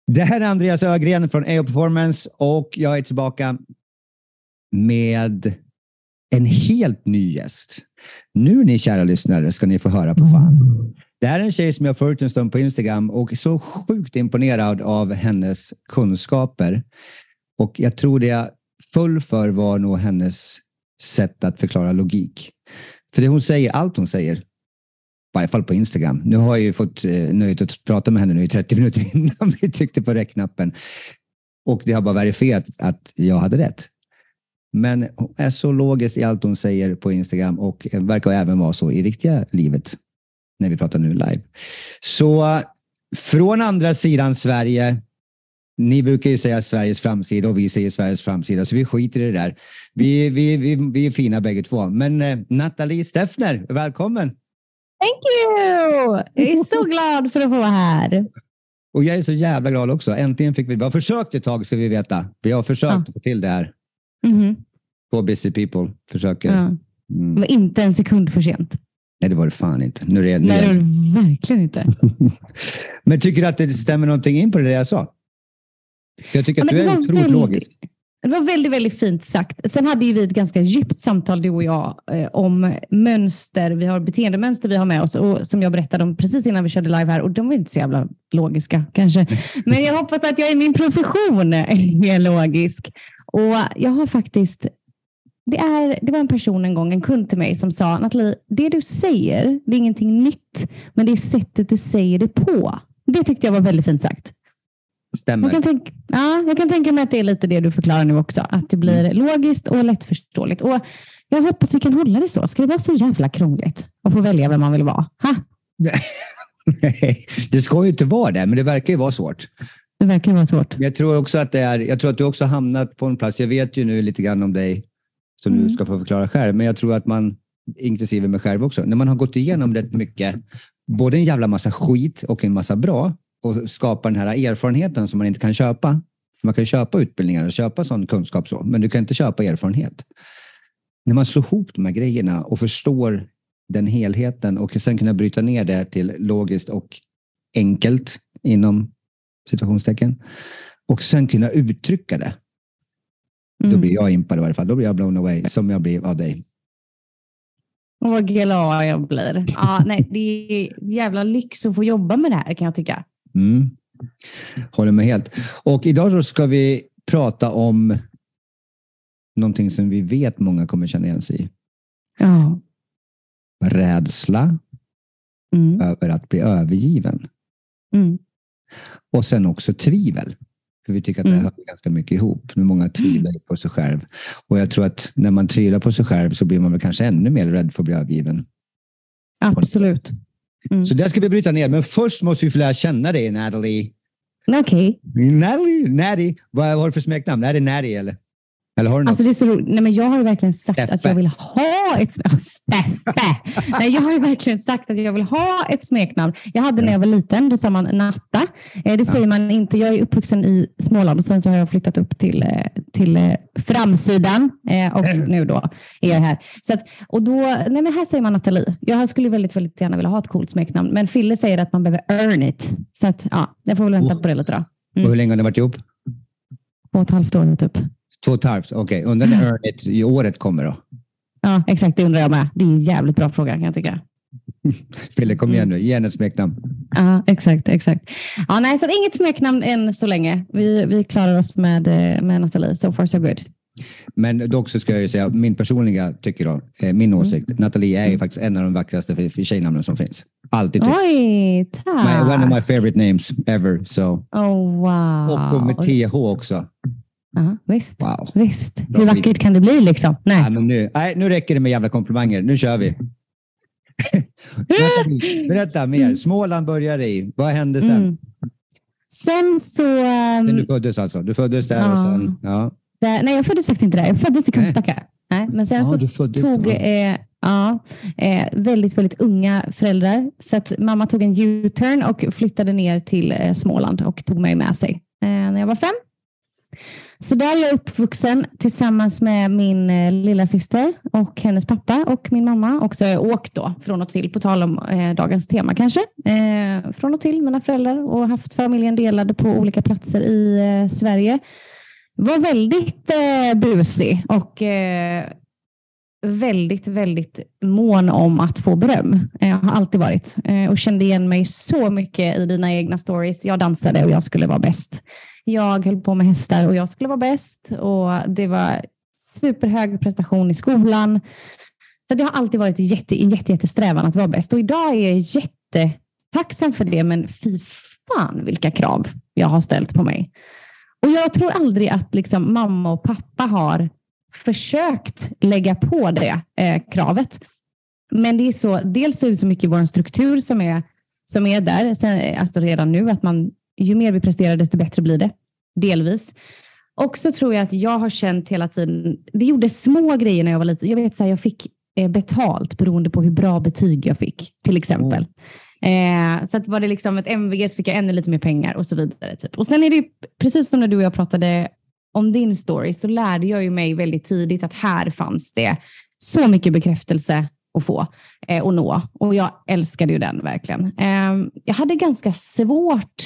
Det här är Andreas Ögren från AO Performance och jag är tillbaka med en helt ny gäst. Nu ni kära lyssnare ska ni få höra på fan. Det här är en tjej som jag följt en stund på Instagram och är så sjukt imponerad av hennes kunskaper. Och jag tror det jag föll för var nog hennes sätt att förklara logik. För det hon säger, allt hon säger, i varje fall på Instagram. Nu har jag ju fått nöjet att prata med henne nu i 30 minuter innan vi tryckte på räckknappen. Och det har bara verifierat att jag hade rätt. Men hon är så logisk i allt hon säger på Instagram och verkar även vara så i riktiga livet när vi pratar nu live. Så från andra sidan Sverige, ni brukar ju säga Sveriges framsida och vi säger Sveriges framsida, så vi skiter i det där. Vi är fina bägge två. Men Nathalie Steffner, välkommen! Thank you! Jag är så glad för att få vara här. Och jag är så jävla glad också. Äntligen fick vi har försökt ett tag, ska vi veta. Vi har försökt att få till det här. På Busy People försöker. Det var inte en sekund för sent. Nej, det var det fan inte. Nej, det var det verkligen inte. Men tycker du att det stämmer någonting in på det jag sa? Jag tycker att du är otroligt logisk. Det var väldigt, väldigt fint sagt. Sen hade ju vi ett ganska djupt samtal, du och jag, om mönster. Vi har beteendemönster vi har med oss, och som jag berättade om precis innan vi körde live här. Och de var inte så jävla logiska kanske. Men jag hoppas att jag i min profession är logisk. Och jag har faktiskt... Det var en person en gång, en kund till mig, som sa: Nathalie, det du säger, det är ingenting nytt, men det är sättet du säger det på. Det tyckte jag var väldigt fint sagt. Stämmer. Jag kan tänka mig att det är lite det du förklarar nu också. Att det blir logiskt och lättförståeligt. Och jag hoppas vi kan hålla det så. Ska det vara så jävla krångligt att få välja vem man vill vara? Nej, det ska ju inte vara det, men det verkar ju vara svårt. Det verkar vara svårt. Jag tror också att jag tror att du också hamnat på en plats. Jag vet ju nu lite grann om dig som du ska få förklara själv. Men jag tror att man, inklusive mig själv också, när man har gått igenom rätt mycket, både en jävla massa skit och en massa bra, och skapar den här erfarenheten som man inte kan köpa. För man kan köpa utbildningar och köpa sån kunskap så, men du kan inte köpa erfarenhet. När man slår ihop de här grejerna och förstår den helheten och sen kunna bryta ner det till logiskt och enkelt inom situationstecken och sen kunna uttrycka det. Då blir jag impad i varje fall. Då blir jag blown away, som jag blir av dig. Vad glad jag blir. Nej, det är jävla lyx att få jobba med det här, kan jag tycka. Håller med helt. Och idag så ska vi prata om någonting som vi vet många kommer känna igen sig i. Ja. Rädsla över att bli övergiven. Och sen också tvivel. För vi tycker att det hör ganska mycket ihop. Med många tvivlar på sig själv. Och jag tror att när man tvivlar på sig själv så blir man väl kanske ännu mer rädd för att bli övergiven. Absolut. Så där ska vi bryta ner. Men först måste vi få lära känna dig, Nathalie. Okej. Natty. Vad har du för smeknamn? Är det Natty eller? Eller har du något? Alltså det är så roligt. Nej, men jag har ju verkligen sagt Steffe. att jag vill ha ett Nej, jag har ju verkligen sagt att jag vill ha ett smeknamn. Jag hade när jag var liten, då sa man Natta. Det säger man inte. Jag är uppvuxen i Småland och sen så har jag flyttat upp till framsidan och nu då är jag här. Så att, och då, nej men här säger man Nathalie. Jag skulle väldigt, väldigt gärna vilja ha ett coolt smeknamn, men Fille säger att man behöver earn it. Så att ja, jag får väl vänta på det lite då. Och hur länge har ni varit ihop? 2,5 år typ. 2,5, okej. Undrar när earn it i året kommer då? Ja, exakt. Det undrar jag med. Det är en jävligt bra fråga, kan jag tycka. Fille, kom igen nu. Ge en ett smeknamn. Ja, exakt. Ja, nej, så att inget smeknamn än så länge. Vi klarar oss med Nathalie. So far so good. Men dock så ska jag ju säga, min personliga tycker då, min åsikt, Nathalie är ju faktiskt en av de vackraste för tjejnamnen som finns. Alltid tyckt. Oj, tack. One of my favorite names ever. So. Oh, wow. Och med TH också. Ja, visst. Wow. Visst. Hur vackert kan det bli liksom? Nej. Ja, men nu räcker det med jävla komplimanger. Nu kör vi. Berätta mer. Småland började i. Vad hände sen? Sen så... Men du föddes alltså? Du föddes där och sen... Ja. Nej, jag föddes faktiskt inte där. Jag föddes i Kungsbacka. Nej, men sen så tog väldigt, väldigt unga föräldrar. Så att mamma tog en U-turn och flyttade ner till Småland och tog mig med sig när jag var 5. Så där är jag uppvuxen tillsammans med min lilla syster och hennes pappa och min mamma. Och så har jag åkt då från och till, på tal om dagens tema kanske. Från och till mina föräldrar och haft familjen delade på olika platser i Sverige. Var väldigt busig och väldigt, väldigt mån om att få beröm. Jag har alltid varit och kände igen mig så mycket i dina egna stories. Jag dansade och jag skulle vara bäst. Jag höll på med hästar och jag skulle vara bäst. Och det var superhög prestation i skolan. Så det har alltid varit jättesträvan att vara bäst. Och idag är jag jättetacksam för det. Men fy fan vilka krav jag har ställt på mig. Och jag tror aldrig att liksom mamma och pappa har försökt lägga på det kravet. Men det är så, dels är det så mycket i vår struktur som är där. Sen, alltså redan nu att ju mer vi presterar desto bättre blir det. Delvis. Och så tror jag att jag har känt hela tiden, det gjorde små grejer när jag var liten. Jag vet så här, jag fick betalt beroende på hur bra betyg jag fick till exempel. Så att var det liksom ett MVG så fick jag ännu lite mer pengar och så vidare. Typ. Och sen är det ju, precis som när du och jag pratade om din story, så lärde jag ju mig väldigt tidigt att här fanns det så mycket bekräftelse att få och nå. Och jag älskade ju den verkligen. Jag hade ganska svårt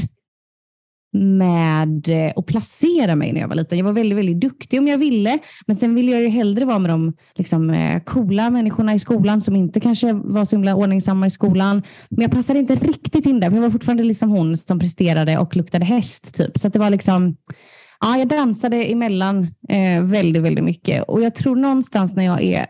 med att placera mig när jag var liten. Jag var väldigt, väldigt duktig om jag ville. Men sen ville jag ju hellre vara med de liksom, coola människorna i skolan som inte kanske var så himla ordningsamma i skolan. Men jag passade inte riktigt in där. För jag var fortfarande liksom hon som presterade och luktade häst. Typ. Så att det var liksom... Ja, jag dansade emellan väldigt, väldigt mycket. Och jag tror någonstans när jag är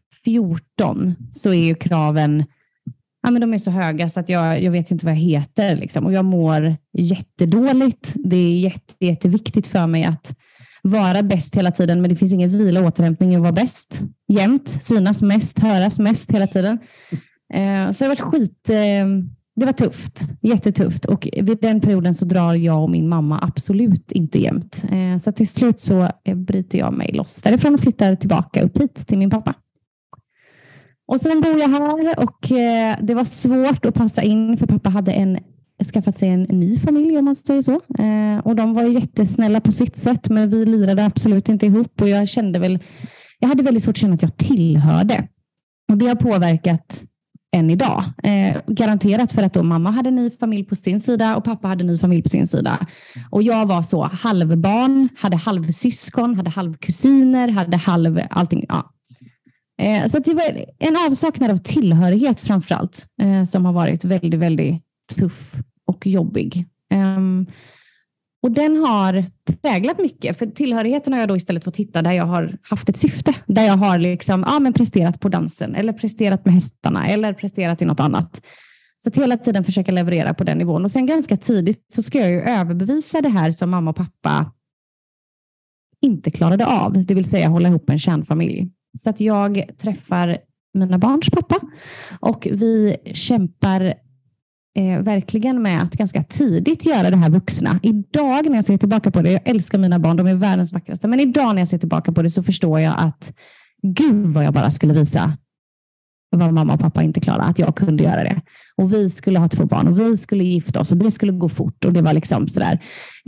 14 så är ju kraven... Ja, men de är så höga så att jag vet inte vad jag heter. Liksom. Och jag mår jättedåligt. Det är jätteviktigt för mig att vara bäst hela tiden. Men det finns ingen vila och återhämtning att vara bäst. Jämt, synas mest, höras mest hela tiden. Så det var det var tufft. Jättetufft. Och vid den perioden så drar jag och min mamma absolut inte jämt. Så till slut så bryter jag mig loss därifrån och flyttar tillbaka upp hit till min pappa. Och sen bor jag här och det var svårt att passa in för pappa hade skaffat sig en ny familj om man säger så. Och de var jättesnälla på sitt sätt men vi lirade absolut inte ihop och jag hade väldigt svårt att känna att jag tillhörde. Och det har påverkat än idag. Garanterat för att då mamma hade en ny familj på sin sida och pappa hade en ny familj på sin sida. Och jag var så halvbarn, hade halvsyskon, hade halvkusiner, hade halv allting. Ja. Så det var en avsaknad av tillhörighet framförallt som har varit väldigt, väldigt tuff och jobbig. Och den har präglat mycket. För tillhörigheten har jag då istället fått hitta där jag har haft ett syfte. Där jag har liksom, presterat på dansen eller presterat med hästarna eller presterat i något annat. Så att hela tiden försöka leverera på den nivån. Och sen ganska tidigt så ska jag ju överbevisa det här som mamma och pappa inte klarade av. Det vill säga hålla ihop en kärnfamilj. Så att jag träffar mina barns pappa och vi kämpar verkligen med att ganska tidigt göra det här vuxna. Idag när jag ser tillbaka på det, jag älskar mina barn, de är världens vackraste, men idag när jag ser tillbaka på det så förstår jag att gud vad jag bara skulle visa vad mamma och pappa inte klarade, att jag kunde göra det. Och vi skulle ha 2 barn och vi skulle gifta oss och det skulle gå fort och det var liksom sådär.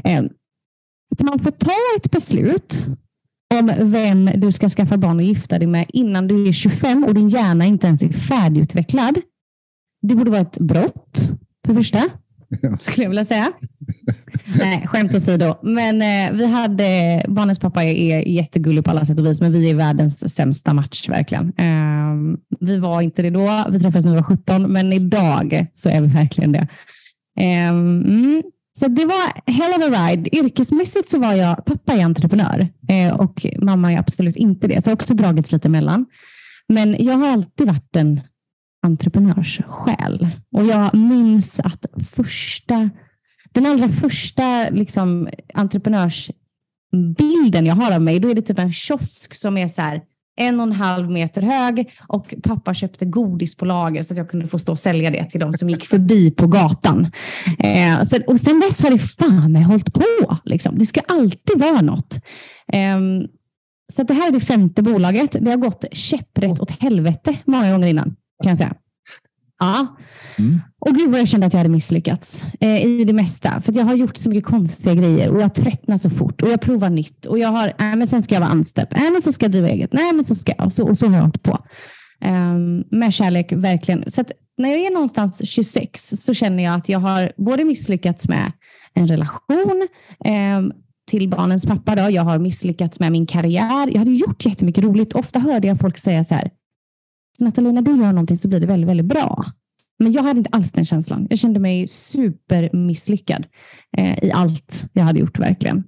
Att man får ta ett beslut om vem du ska skaffa barn och gifta dig med innan du är 25 och din hjärna inte ens är färdigutvecklad. Det borde vara ett brott för första, skulle jag vilja säga. Nej, skämt åsido. Men vi hade, barnens pappa är jättegullig på alla sätt och vis, men vi är världens sämsta match verkligen. Vi var inte det då, vi träffades när vi var 17, men idag så är vi verkligen det. Så det var hell of a ride. Yrkesmässigt så var pappa är entreprenör och mamma är absolut inte det. Så jag har också dragits lite emellan. Men jag har alltid varit en entreprenörssjäl. Och jag minns att den allra första liksom, entreprenörsbilden jag har av mig, då är det typ en kiosk som är så här 1,5 meter hög och pappa köpte godis på lager så att jag kunde få stå och sälja det till de som gick förbi på gatan. Och sen dess har det fan hållit på. Liksom. Det ska alltid vara något. Så att det här är det 5:e bolaget. Det har gått käpprätt åt helvete många gånger innan, kan jag säga. Ja. Och gud vad jag kände att jag hade misslyckats i det mesta. För att jag har gjort så mycket konstiga grejer och jag tröttnar så fort och jag provar nytt. Och jag har, men sen ska jag vara anställd. Men så ska jag driva eget. Men så ska jag. Och så har jag hållit på. Med kärlek, verkligen. Så att när jag är någonstans 26 så känner jag att jag har både misslyckats med en relation till barnens pappa. Då. Jag har misslyckats med min karriär. Jag hade gjort jättemycket roligt. Ofta hörde jag folk säga så här: Nathalie, när du gör någonting så blir det väldigt, väldigt bra. Men jag hade inte alls den känslan. Jag kände mig supermisslyckad i allt jag hade gjort verkligen.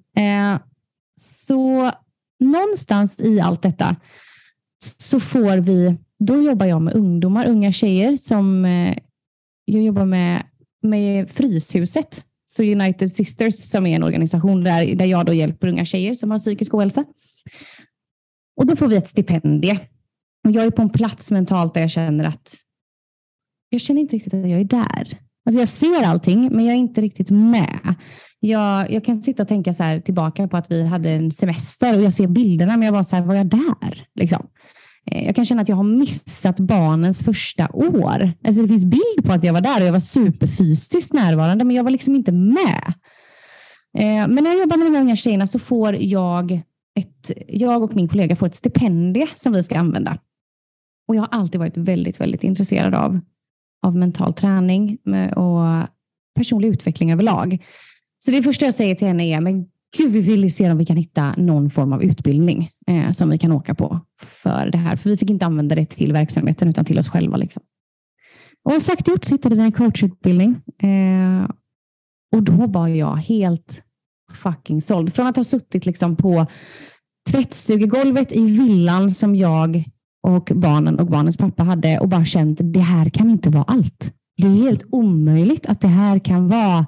Så någonstans i allt detta så då jobbar jag med ungdomar, unga tjejer som jag jobbar med Fryshuset. Så United Sisters som är en organisation där jag då hjälper unga tjejer som har psykisk ohälsa. Och då får vi ett stipendie. Och jag är på en plats mentalt där jag känner att jag känner inte riktigt att jag är där. Alltså jag ser allting, men jag är inte riktigt med. Jag kan sitta och tänka så här tillbaka på att vi hade en semester och jag ser bilderna, men jag var så här, var jag där? Liksom. Jag kan känna att jag har missat barnens första år. Alltså det finns bild på att jag var där och jag var superfysiskt närvarande, men jag var liksom inte med. Men när jag jobbar med de unga tjejerna så får jag och min kollega får ett stipendie som vi ska använda. Och jag har alltid varit väldigt, väldigt intresserad av mental träning och personlig utveckling överlag. Så det första jag säger till henne är, men gud, vi vill se om vi kan hitta någon form av utbildning som vi kan åka på för det här. För vi fick inte använda det till verksamheten utan till oss själva. Liksom. Och sagt gjort så hittade vi en coachutbildning. Och då var jag helt fucking såld. Från att ha suttit liksom på tvättstugegolvet i villan som jag och barnens pappa hade och bara känt, det här kan inte vara allt. Det är helt omöjligt att det här kan vara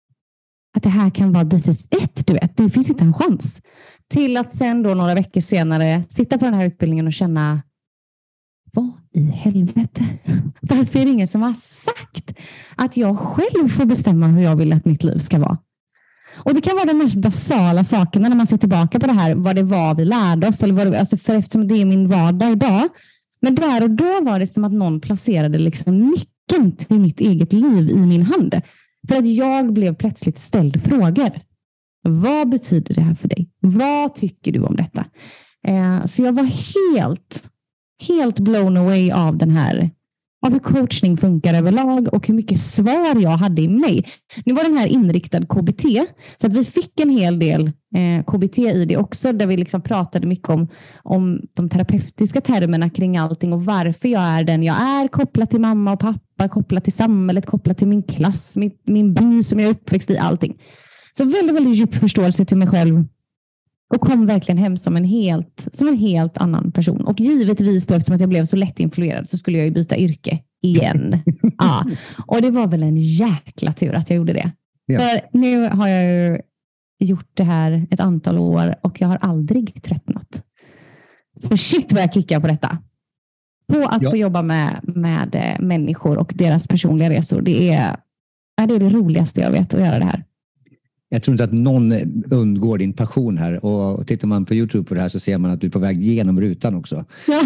this is it, du vet. Det finns inte en chans. Till att sen då några veckor senare sitta på den här utbildningen och känna, vad i helvete? Varför är det ingen som har sagt att jag själv får bestämma hur jag vill att mitt liv ska vara? Och det kan vara de mest basala sakerna när man ser tillbaka på det här, vad det var vi lärde oss, eller för eftersom det är min vardag idag. Men där och då var det som att någon placerade liksom nyckeln till mitt eget liv i min hand. För att jag blev plötsligt ställd frågor. Vad betyder det här för dig? Vad tycker du om detta? Så jag var helt blown away av av hur coachning funkar överlag och hur mycket svar jag hade i mig. Nu var den här inriktad KBT, så att vi fick en hel del KBT i det också, där vi liksom pratade mycket om de terapeutiska termerna kring allting och varför jag är den jag är, kopplat till mamma och pappa, kopplat till samhället, kopplat till min klass, min by som jag är uppväxt i, allting. Så väldigt, väldigt djup förståelse till mig själv. Och kom verkligen hem som en helt annan person. Och givetvis då, eftersom att jag blev så lätt influerad, så skulle jag ju byta yrke igen. Ja. Och det var väl en jäkla tur att jag gjorde det. Ja. För nu har jag ju gjort det här ett antal år och jag har aldrig tröttnat. För shit vad jag kickar på detta. På att få jobba med människor och deras personliga resor. Det är det roligaste jag vet, att göra det här. Jag tror inte att någon undgår din passion här. Och tittar man på YouTube på det här så ser man att du är på väg genom rutan också. Ja.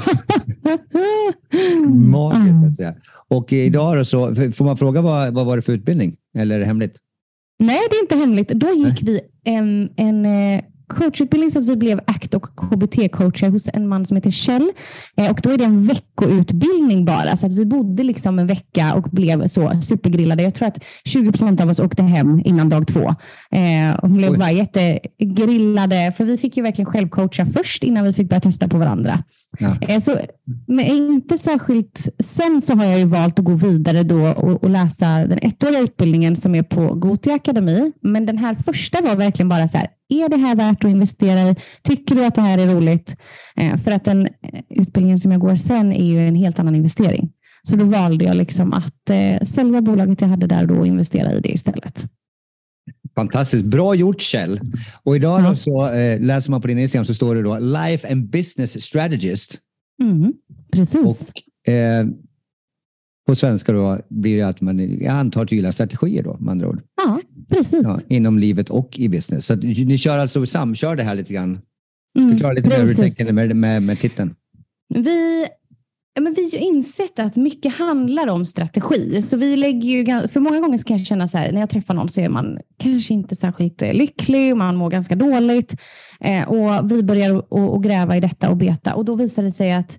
Magiskt att säga. Och idag så får man fråga vad var det för utbildning? Eller är det hemligt? Nej, det är inte hemligt. Då gick vi en coachutbildning så att vi blev ACT- och KBT-coacher hos en man som heter Kjell. Och då är det en veckoutbildning bara. Så att vi bodde liksom en vecka och blev så supergrillade. Jag tror att 20% av oss åkte hem innan dag 2. Och blev bara jättegrillade. För vi fick ju verkligen självcoacha först innan vi fick börja testa på varandra. Ja. Så, men inte särskilt. Sen så har jag ju valt att gå vidare då och läsa den 1-åriga utbildningen som är på Gothia Akademi. Men den här första var verkligen bara så här, är det här värt att investera i? Tycker du att det här är roligt? För att den utbildningen som jag går sen är ju en helt annan investering. Så då valde jag liksom att sälja bolaget jag hade där och investera i det istället. Fantastiskt. Bra gjort, Kjell. Och idag då så läser man på din Instagram så står det då Life and Business Strategist. Precis. Och på svenska då blir det att jag antar tydliga strategier då, med andra ord. Ja, precis. Ja, inom livet och i business. Så att ni samkör det här lite grann. Förklara lite mer hur du tänker med titeln. Ja, men vi har ju insett att mycket handlar om strategi. Så vi lägger ju, för många gånger så kan jag känna så här, när jag träffar någon så är man kanske inte särskilt lycklig, man mår ganska dåligt. Och vi börjar att gräva i detta och beta. Och då visar det sig att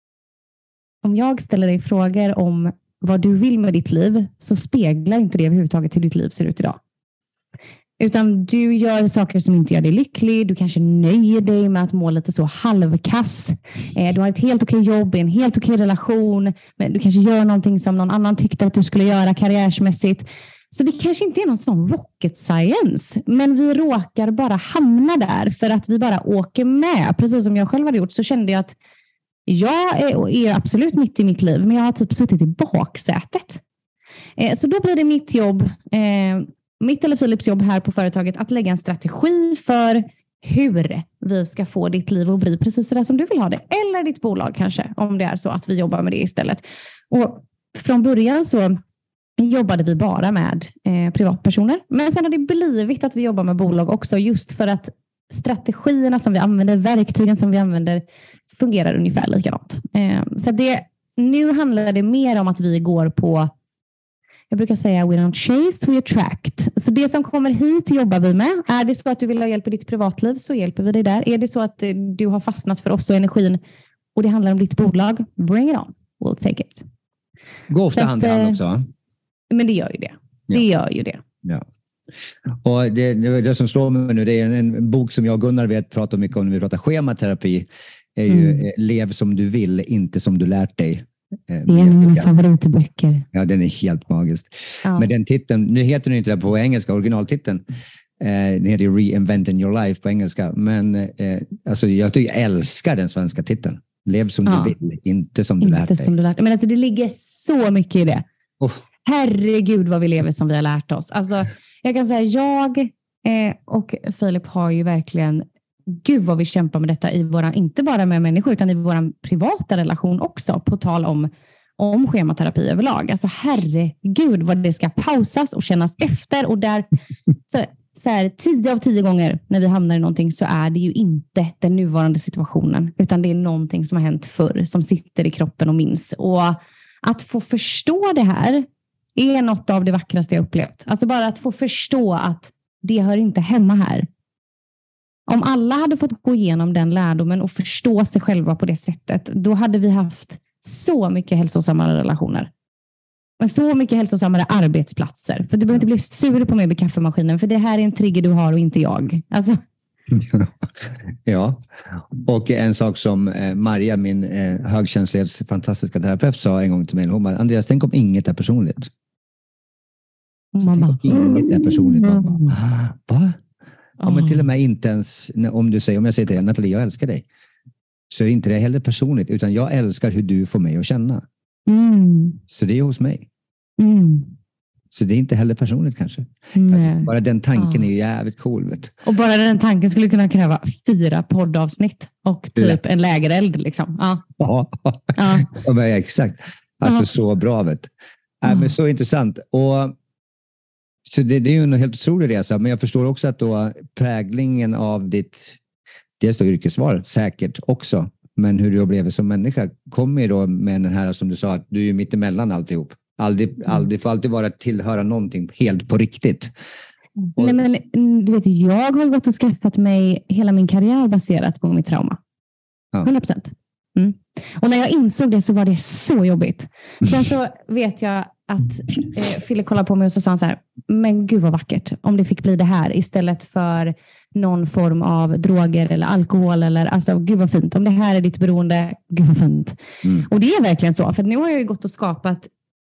om jag ställer dig frågor om vad du vill med ditt liv så speglar inte det överhuvudtaget hur ditt liv ser ut idag. Utan du gör saker som inte gör dig lycklig. Du kanske nöjer dig med att må lite så halvkass. Du har ett helt okej jobb, en helt okej relation. Men du kanske gör någonting som någon annan tyckte att du skulle göra karriärsmässigt. Så det kanske inte är någon sån rocket science. Men vi råkar bara hamna där för att vi bara åker med. Precis som jag själv hade gjort så kände jag att jag är absolut mitt i mitt liv. Men jag har typ suttit i baksätet. Så då blir det mitt jobb... mitt eller Philips jobb här på företaget att lägga en strategi för hur vi ska få ditt liv att bli precis det som du vill ha det. Eller ditt bolag kanske, om det är så att vi jobbar med det istället. Och från början så jobbade vi bara med privatpersoner. Men sen har det blivit att vi jobbar med bolag också just för att strategierna som vi använder, verktygen som vi använder fungerar ungefär likadant. Så nu handlar det mer om att vi går på, jag brukar säga we don't chase, we attract. Så det som kommer hit jobbar vi med. Är det så att du vill ha hjälp i ditt privatliv så hjälper vi dig där. Är det så att du har fastnat för oss och energin och det handlar om ditt bolag, bring it on. We'll take it. Gå ofta hand i hand också. Men det gör ju det. Det gör ju det. Ja. Och det som slår mig nu, det är en bok som jag och Gunnar vet pratar mycket om när vi pratar schematerapi. Är ju Lev som du vill, inte som du lärt dig. Det är en av mina favoritböcker. Ja, den är helt magisk. Ja. Men den titeln, nu heter den inte det på engelska, originaltiteln. Den heter Reinventing Your Life på engelska. Men alltså, jag älskar den svenska titeln. Lev som du vill, inte som du lärt dig. Men alltså, det ligger så mycket i det. Herregud vad vi lever som vi har lärt oss. Alltså, jag kan säga, jag och Filip har ju verkligen, gud vad vi kämpar med detta i våran, inte bara med människor utan i vår privata relation också, på tal om schematerapi överlag. Alltså herregud vad det ska pausas och kännas efter, och där så här, 10 av 10 gånger när vi hamnar i någonting så är det ju inte den nuvarande situationen, utan det är någonting som har hänt förr som sitter i kroppen och minns. Och att få förstå det här är något av det vackraste jag upplevt. Alltså bara att få förstå att det hör inte hemma här. Om alla hade fått gå igenom den lärdomen och förstå sig själva på det sättet, då hade vi haft så mycket hälsosammare relationer. Men så mycket hälsosammare arbetsplatser. För du behöver inte bli sur på mig vid kaffemaskinen, för det här är en trigger du har och inte jag. Alltså. Ja, och en sak som Maria, min högkänslighets fantastiska terapeut, sa en gång till mig. Hon bara, Andreas, tänk om inget är personligt. Mamma. Inget är personligt. Va? Ja, men till och med inte ens om jag säger till dig, Nathalie, jag älskar dig, så är det inte det heller personligt, utan jag älskar hur du får mig att känna. Så det är hos mig. Så det är inte heller personligt kanske. Bara den tanken är ju jävligt cool. Vet. Och bara den tanken skulle kunna kräva 4 poddavsnitt och typ en lägereld liksom. Ja, exakt. Alltså så bra, vet. Men så intressant. Och så det är ju en helt otrolig resa, men jag förstår också att då präglingen av dels då yrkesval säkert också, men hur du upplever som människa kommer ju då med den här, som du sa, att du är mitt emellan alltihop. Aldrig får alltid vara tillhöra någonting helt på riktigt. Nej, men du vet, jag har gått och skaffat mig hela min karriär baserat på mitt trauma. 100%. Och när jag insåg det så var det så jobbigt. Sen så vet jag att Fille kollade på mig och så sa han så här, men gud vad vackert om det fick bli det här istället för någon form av droger eller alkohol, eller alltså gud vad fint om det här är ditt beroende, gud vad fint. Och det är verkligen så, för nu har jag ju gått och skapat,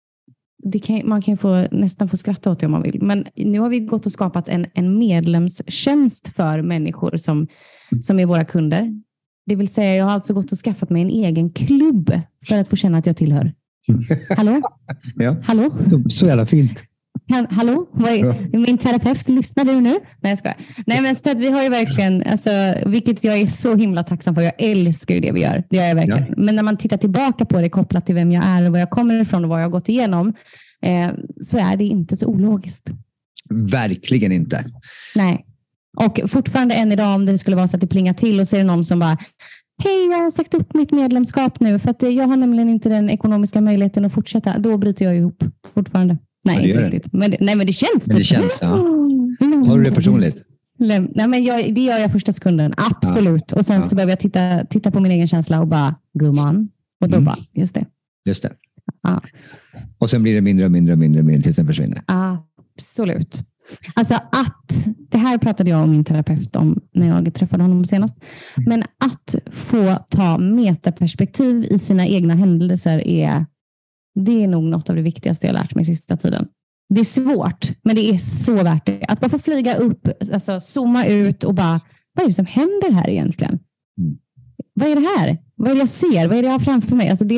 man kan ju nästan få skratta åt det om man vill, men nu har vi gått och skapat en medlemstjänst för människor som är våra kunder. Det vill säga, jag har alltså gått och skaffat mig en egen klubb för att få känna att jag tillhör. Hallå? Ja. Hallå? Så jävla fint. Hallå? Min terapeut, lyssnar du nu? Nej, jag skojar. Nej, men så att vi har ju verkligen, alltså, vilket jag är så himla tacksam för. Jag älskar ju det vi gör. Det gör jag verkligen. Ja. Men när man tittar tillbaka på det kopplat till vem jag är och var jag kommer ifrån och vad jag har gått igenom, så är det inte så ologiskt. Verkligen inte. Nej. Och fortfarande än idag, om det skulle vara så att det plingar till och så är det någon som bara, hej, jag har sagt upp mitt medlemskap nu för att jag har nämligen inte den ekonomiska möjligheten att fortsätta. Då bryter jag ihop fortfarande. Nej, inte riktigt. Men det känns. Men det känns, ja. Har du det personligt? Nej, men det gör jag första sekunden. Absolut. Ja. Och sen så behöver jag titta på min egen känsla och bara, gumman. Och då bara, just det. Just det. Ja. Och sen blir det mindre tills den försvinner. Absolut. Alltså det här pratade jag och min terapeut om när jag träffade honom senast. Men att få ta metaperspektiv i sina egna händelser det är nog något av det viktigaste jag lärt mig sista tiden. Det är svårt, men det är så värt det. Att bara få flyga upp, alltså zooma ut och bara, vad är det som händer här egentligen? Vad är det här? Vad är det jag ser? Vad är det jag har framför mig? Alltså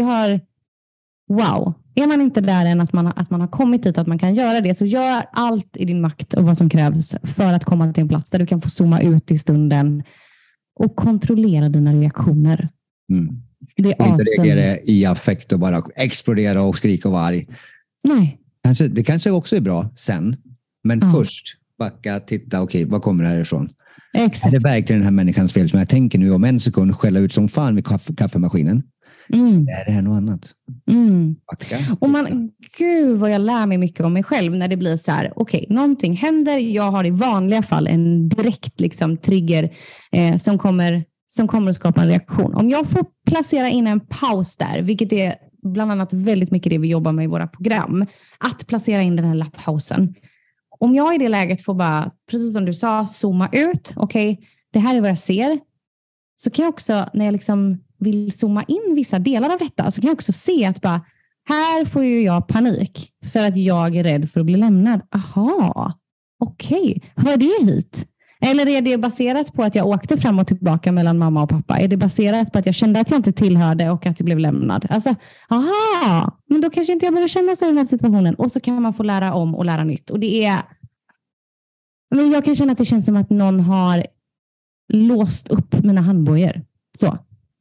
wow. Är man inte där än att man har kommit dit att man kan göra det, så gör allt i din makt och vad som krävs för att komma till en plats där du kan få zooma ut i stunden och kontrollera dina reaktioner. Det är inte reagera i affekt och bara explodera och skrika och vara arg. Nej. Det kanske också är bra sen, men först backa, titta, okej, vad kommer det här ifrån? Exakt. Är det verkligen den här människans fel som jag tänker nu om en sekund skälla ut som fan vid kaffemaskinen? Är det här något annat? Och gud vad jag lär mig mycket om mig själv när det blir så här, okej, någonting händer, jag har i vanliga fall en direkt liksom trigger som kommer att skapa en reaktion. Om jag får placera in en paus där, vilket är bland annat väldigt mycket det vi jobbar med i våra program, att placera in den här pausen. Om jag i det läget får bara, precis som du sa, zooma ut, okej, det här är vad jag ser, så kan jag också, när jag liksom vill zooma in vissa delar av detta, så kan jag också se att bara, här får ju jag panik för att jag är rädd för att bli lämnad. Aha, okej. Hör det hit? Eller är det baserat på att jag åkte fram och tillbaka mellan mamma och pappa? Är det baserat på att jag kände att jag inte tillhörde och att jag blev lämnad? Alltså, aha, men då kanske inte jag behöver känna så i den här situationen. Och så kan man få lära om och lära nytt. Och men jag kan känna att det känns som att någon har låst upp mina handbojor. Så.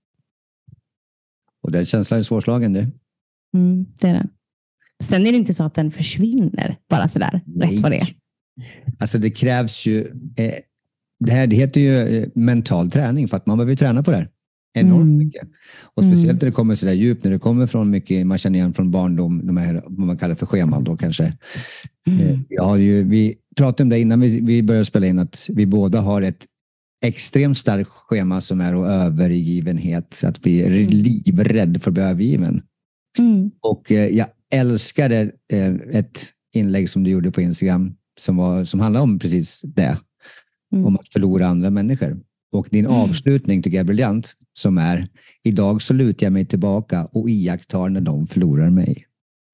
Och den känslan är svårslagen, det. Det är den. Sen är det inte så att den försvinner bara sådär. Rätt vad det är. Alltså det krävs ju... det heter ju mental träning, för att man behöver träna på det här. Enormt mycket. Och speciellt när det kommer så där djupt, när det kommer från mycket, man känner igen från barndom, de här, vad man kallar för scheman då kanske. Vi pratade om det innan vi började spela in, att vi båda har ett extremt starkt schema som är övergivenhet, så att vi är livrädd för att bli övergiven. Och jag älskade ett inlägg som du gjorde på Instagram som handlar om precis det. Om att förlora andra människor. Och din avslutning tycker jag är briljant, som är: idag så lutar jag mig tillbaka och iakttar när de förlorar mig.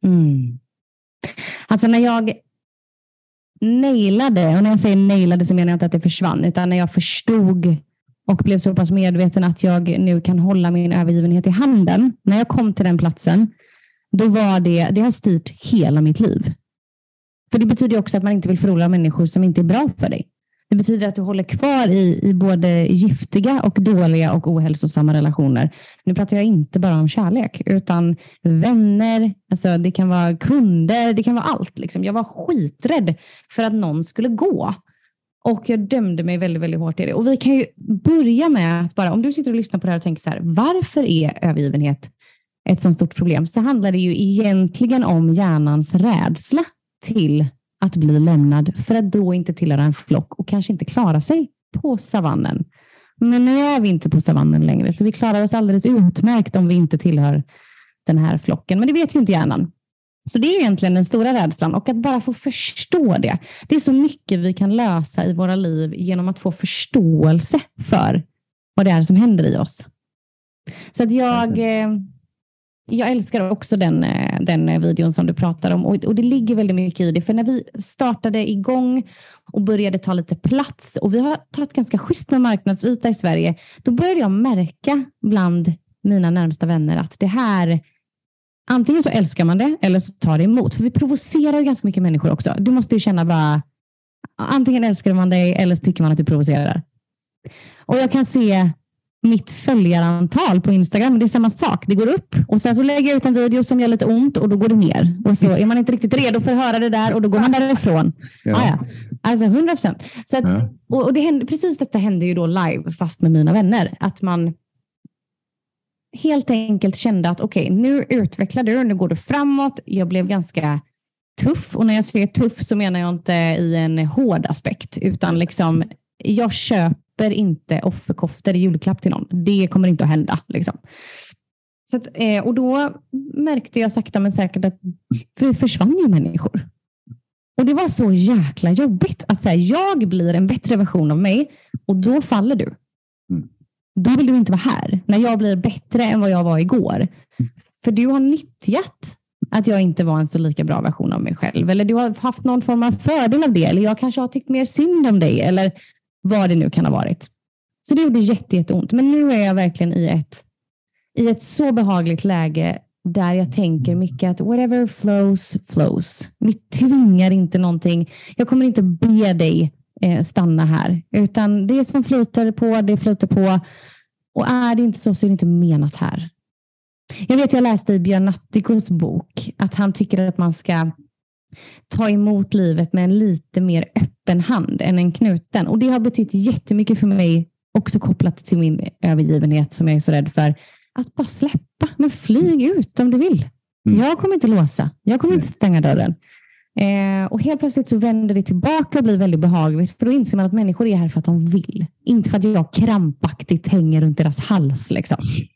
Alltså när jag nailade, och när jag säger nailade så menar jag inte att det försvann, utan när jag förstod och blev så pass medveten att jag nu kan hålla min övergivenhet i handen. När jag kom till den platsen, då var det har styrt hela mitt liv. För det betyder också att man inte vill förlora människor som inte är bra för dig. Det betyder att du håller kvar i både giftiga och dåliga och ohälsosamma relationer. Nu pratar jag inte bara om kärlek, utan vänner, alltså det kan vara kunder, det kan vara allt. Liksom. Jag var skiträdd för att någon skulle gå. Och jag dömde mig väldigt, väldigt hårt i det. Och vi kan ju börja med att bara, om du sitter och lyssnar på det här och tänker så här, varför är övergivenhet ett så stort problem? Så handlar det ju egentligen om hjärnans rädsla till att bli lämnad, för att då inte tillhöra en flock och kanske inte klara sig på savannen. Men nu är vi inte på savannen längre, så vi klarar oss alldeles utmärkt om vi inte tillhör den här flocken. Men det vet ju inte hjärnan. Så det är egentligen den stora rädslan, och att bara få förstå det. Det är så mycket vi kan lösa i våra liv genom att få förståelse för vad det är som händer i oss. Så att jag älskar också den videon som du pratar om, och det ligger väldigt mycket i det. För när vi startade igång och började ta lite plats, och vi har tagit ganska schysst med marknadsyta i Sverige, då började jag märka bland mina närmsta vänner att det här, antingen så älskar man det eller så tar det emot. För vi provocerar ju ganska mycket människor också. Du måste ju känna bara, antingen älskar man dig eller så tycker man att du provocerar. Och jag kan se mitt följarantal på Instagram, det är samma sak. Det går upp och sen så lägger jag ut en video som gör lite ont och då går det ner. Och så är man inte riktigt redo för att höra det där och då går man därifrån. Ja. Alltså 100%. Så att, och det hände, precis detta hände ju då live fast med mina vänner. Att man helt enkelt kände att okej, nu utvecklar du, nu går du framåt. Jag blev ganska tuff, och när jag säger tuff så menar jag inte i en hård aspekt, utan liksom, jag köper inte offerkoftor i julklapp till någon. Det kommer inte att hända. Liksom. Så att, och då märkte jag sakta men säkert att vi försvann ju människor. Och det var så jäkla jobbigt att säga, jag blir en bättre version av mig och då faller du. Då vill du inte vara här. När jag blir bättre än vad jag var igår. För du har nyttjat att jag inte var en så lika bra version av mig själv. Eller du har haft någon form av fördel av det. Eller jag kanske har tyckt mer synd om dig. Eller vad det nu kan ha varit. Så det gjorde jätteont. Men nu är jag verkligen i ett så behagligt läge där jag tänker mycket att whatever flows, flows. Vi tvingar inte någonting. Jag kommer inte be dig stanna här. Utan det som flyter på, det flyter på. Och är det inte så är det inte menat här. Jag läste i Björn Natthikos bok att han tycker att man ska ta emot livet med en lite mer öppen hand än en knuten. Och det har betytt jättemycket för mig, också kopplat till min övergivenhet som jag är så rädd för. Att bara släppa, men flyg ut om du vill. Jag kommer inte låsa, jag kommer inte stänga dörren. Och helt plötsligt så vänder det tillbaka och blir väldigt behagligt. För då inser man att människor är här för att de vill. Inte för att jag krampaktigt hänger runt deras hals. Liksom.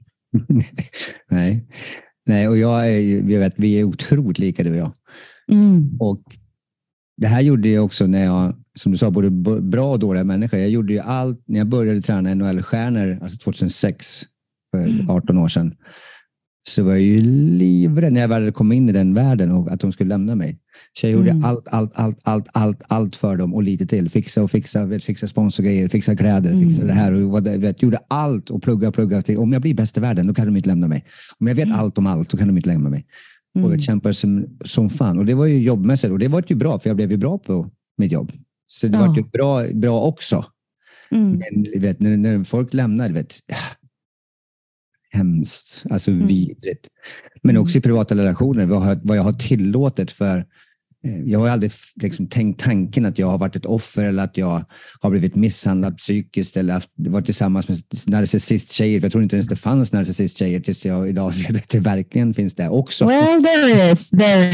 Nej, och vi är otroligt lika, du och jag. Och det här gjorde jag också när jag, som du sa, både bra och dåliga människor. Jag gjorde ju allt när jag började träna NHL-stjärnor, alltså 2006, för 18 år sedan. Så var jag ju livrädd när jag väl kom in i den världen och att de skulle lämna mig. Så jag gjorde allt för dem och lite till. Fixa sponsorgrejer, fixa kläder, fixa det här. Och gjorde allt och plugga till. Om jag blir bäst i världen, då kan de inte lämna mig. Om jag vet allt om allt, då kan de inte lämna mig. Och jag kämpade som fan. Och det var ju jobbmässigt. Och det var ju bra, för jag blev ju bra på mitt jobb. Så det var ju bra också. Men när folk lämnar, hemskt, alltså vidrigt. Men också i privata relationer, vad jag har tillåtit för. Jag har aldrig liksom tänkt tanken att jag har varit ett offer eller att jag har blivit misshandlad psykiskt eller varit tillsammans med narcissist-tjejer. Jag tror inte ens det fanns narcissist-tjejer tills jag idag vet att det verkligen finns det också. Well, there is.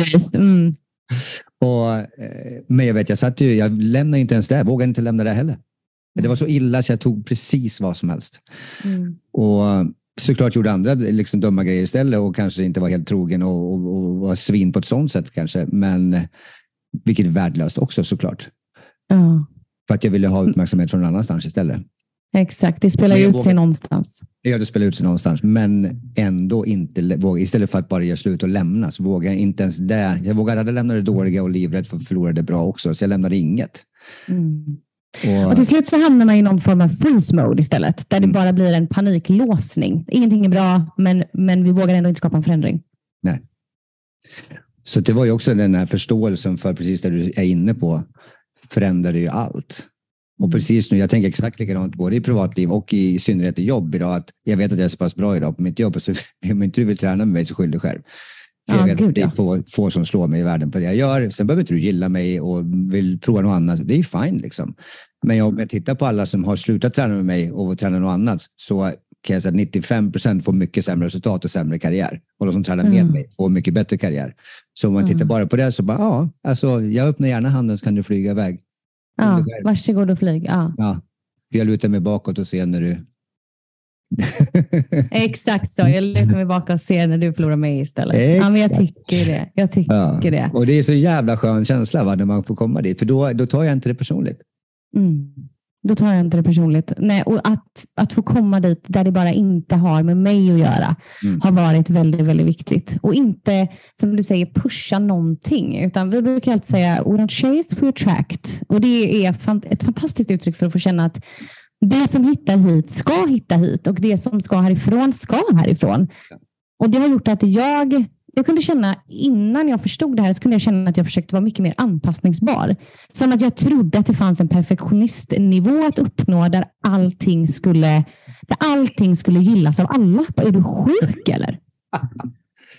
Men jag lämnade inte ens det. Jag vågade inte lämna det heller. Det var så illa så jag tog precis vad som helst. Och såklart gjorde andra liksom dumma grejer istället och kanske inte var helt trogen och var svin på ett sånt sätt kanske. Men vilket är värdelöst också såklart. För att jag ville ha uppmärksamhet från någon annanstans istället. Exakt, det spelar ut sig någonstans. Ja, det spelar ut sig någonstans. Men ändå inte våga. Istället för att bara göra slut och lämna så vågade jag inte ens det. Jag vågade lämna det dåliga och livrädd för att förlora det bra också. Så jag lämnade inget. Och till slut så hamnar man i någon form av freeze mode istället. Där det bara blir en paniklåsning. Ingenting är bra, men vi vågar ändå inte skapa en förändring. Nej. Så det var ju också den här förståelsen för precis det du är inne på. Förändrade ju allt. Och precis nu, jag tänker exakt likadant både i privatliv och i synnerhet i jobb idag. Att jag vet att jag är så pass bra idag på mitt jobb. Så om inte du vill träna med mig så skyll dig själv. För jag vet att det är få som slår mig i världen på det jag gör. Sen behöver inte du gilla mig och vill prova något annat. Det är fine liksom. Men om jag tittar på alla som har slutat träna med mig och träna något annat så kan jag säga att 95% får mycket sämre resultat och sämre karriär. Och de som tränar med mig får mycket bättre karriär. Så om man tittar bara på det så bara, alltså jag öppnar gärna handen så kan du flyga iväg. Ja, varsågod och flyg. Ja. Jag lutar mig bakåt och ser när du... Exakt så. Jag lutar mig bakåt och ser när du förlorar mig istället. Ja, men jag tycker det. Och det är så jävla skön känsla när man får komma dit. För då tar jag inte det personligt. Då tar jag inte det personligt. Nej, och att få komma dit där det bara inte har med mig att göra har varit väldigt, väldigt viktigt. Och inte, som du säger, pusha någonting. Utan vi brukar alltid säga, we don't chase, we attract. Och det är ett fantastiskt uttryck för att få känna att det som hittar hit ska hitta hit. Och det som ska härifrån ska härifrån. Och det har gjort att jag kunde känna, innan jag förstod det här, så kunde jag känna att jag försökte vara mycket mer anpassningsbar. Som att jag trodde att det fanns en perfektionistnivå att uppnå där allting skulle gillas av alla. Är du sjuk eller?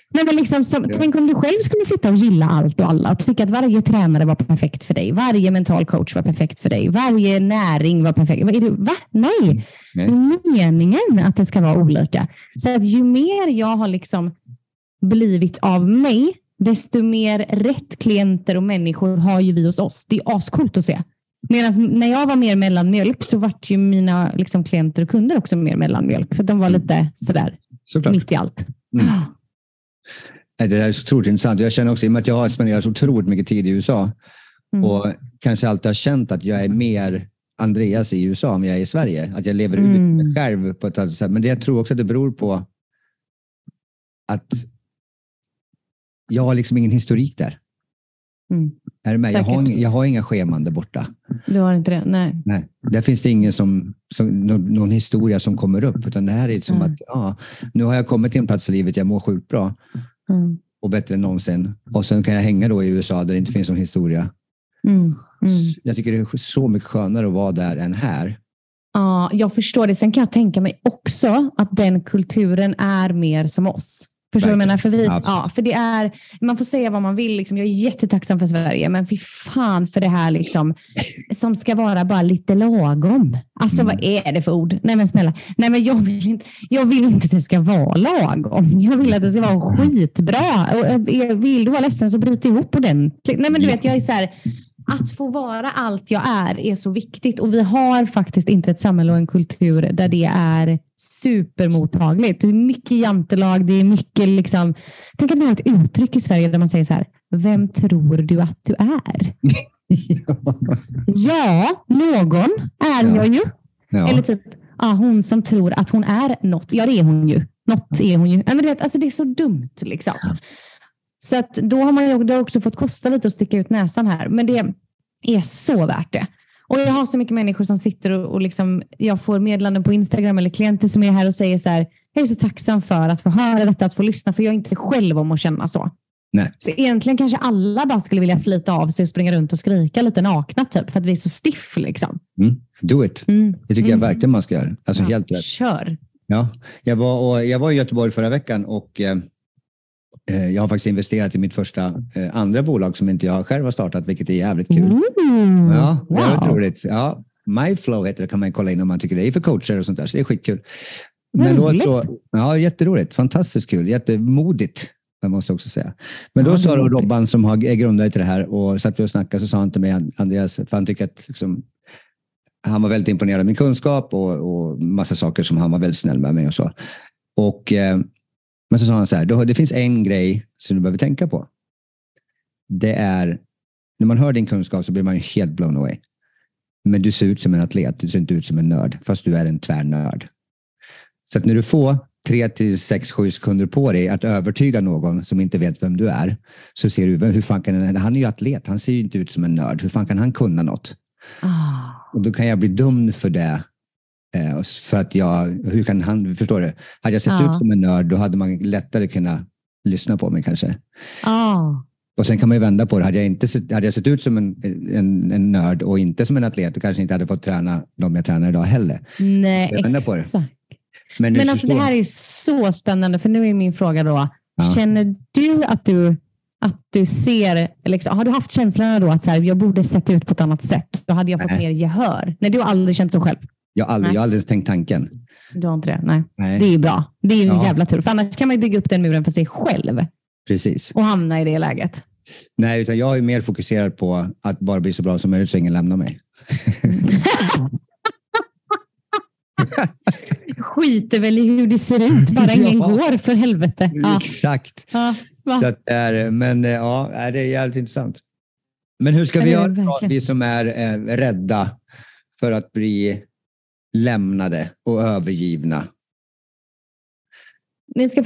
Nej, men liksom tänk om du själv skulle sitta och gilla allt och alla och tycka att varje tränare var perfekt för dig. Varje mental coach var perfekt för dig. Varje näring var perfekt. Va? Nej. Det är meningen att det ska vara olika. Så att ju mer jag har liksom blivit av mig, desto mer rätt klienter och människor har ju vi hos oss. Det är ascoolt att se. Medan när jag var mer mellanmjölk så var ju mina liksom, klienter och kunder också mer mellanmjölk. För de var lite sådär mitt i allt. Det där är så otroligt intressant. Jag känner också, i och med att jag har spenderat så otroligt mycket tid i USA och kanske alltid har känt att jag är mer Andreas i USA än jag är i Sverige. Att jag lever ut mig själv på ett annat sätt. Men det jag tror också att det beror på att jag har liksom ingen historik där. Är du med? Jag har inga scheman där borta. Du har inte det? Nej. Där finns det ingen någon historia som kommer upp. Utan det här är som att nu har jag kommit till en plats i livet, jag mår sjukt bra. Och bättre än någonsin. Och sen kan jag hänga då i USA där det inte finns någon historia. Jag tycker det är så mycket skönare att vara där än här. Ja, jag förstår det. Sen kan jag tänka mig också att den kulturen är mer som oss. Förstår du vad jag menar? För det är, man får säga vad man vill. Liksom. Jag är jättetacksam för Sverige, men fy fan för det här liksom, som ska vara bara lite lagom. Alltså vad är det för ord? Nej men snälla. Nej men jag vill inte att det ska vara lagom. Jag vill att det ska vara skitbra. Och vill du vara ledsen så bryt ihop ordentligt. Nej men du vet, jag är så här... Att få vara allt jag är så viktigt. Och vi har faktiskt inte ett samhälle och en kultur där det är supermottagligt. Det är mycket jantelag. Det är mycket liksom... Tänk att vi har ett uttryck i Sverige där man säger så här: vem tror du att du är? Ja, någon är jag ju. Ja. Eller typ, hon som tror att hon är något. Ja, det är hon ju. Något är hon ju. Men du vet, alltså det är så dumt liksom. Så att då har det också fått kosta lite att sticka ut näsan här. Men det är så värt det. Och jag har så mycket människor som sitter och liksom, jag får meddelanden på Instagram eller klienter som är här och säger så här: jag är så tacksam för att få höra detta, att få lyssna, för jag är inte själv om att känna så. Nej. Så egentligen kanske alla bara skulle vilja slita av sig och springa runt och skrika lite nakna typ, för att vi är så stiff liksom. Do it. Det tycker jag verkligen man ska göra. Alltså helt rätt. Kör. Ja, jag var i Göteborg förra veckan och jag har faktiskt investerat i mitt första andra bolag som inte jag själv har startat, vilket är jävligt kul. Ja, det är roligt. Ja, MyFlow heter det, kan man kolla in om man tycker det är för coacher och sånt där, så det är skitkul. Men då ja, jätteroligt, fantastiskt kul, jättemodigt, jag måste också säga. Men då sa Robban som är grundare till det här och satt vi och snackade, så sa han till mig, Andreas, för han tycker att liksom, han var väldigt imponerad av min kunskap och massa saker som han var väldigt snäll med mig och så. Och men så sa han så här: det finns en grej som du behöver tänka på. Det är, när man hör din kunskap så blir man ju helt blown away. Men du ser ut som en atlet, du ser inte ut som en nörd, fast du är en tvärnörd. Så att när du får 3 till 6-7 sekunder på dig att övertyga någon som inte vet vem du är, så ser du, hur fan kan han är ju atlet, han ser ju inte ut som en nörd, hur fan kan han kunna något? Och då kan jag bli dum för det. För att hur kan han, förstår du? Hade jag sett ut som en nörd, då hade man lättare kunnat lyssna på mig kanske. Och sen kan man ju vända på det. Hade jag sett ut som en nörd och inte som en atlet, då kanske inte hade fått träna de jag tränar idag heller. Nej, exakt. På det. Men alltså det här är så spännande, för nu är min fråga då. Känner du att du ser, liksom, har du haft känslan då att så här, jag borde sett ut på ett annat sätt? Då hade jag fått mer gehör. Nej, du har aldrig känt så själv. Jag har aldrig tänkt tanken. Du har inte det? Nej. Det är ju bra. Det är ju en jävla tur. För annars kan man ju bygga upp den muren för sig själv. Precis. Och hamna i det läget. Nej, utan jag är mer fokuserad på att bara bli så bra som möjligt så ingen lämnar mig. Skiter väl i hur det ser ut. Bara ingen går, för helvete. Exakt. Så att det är jävligt intressant. Men hur ska vi göra, vi som är rädda för att bli lämnade och övergivna? Vi ska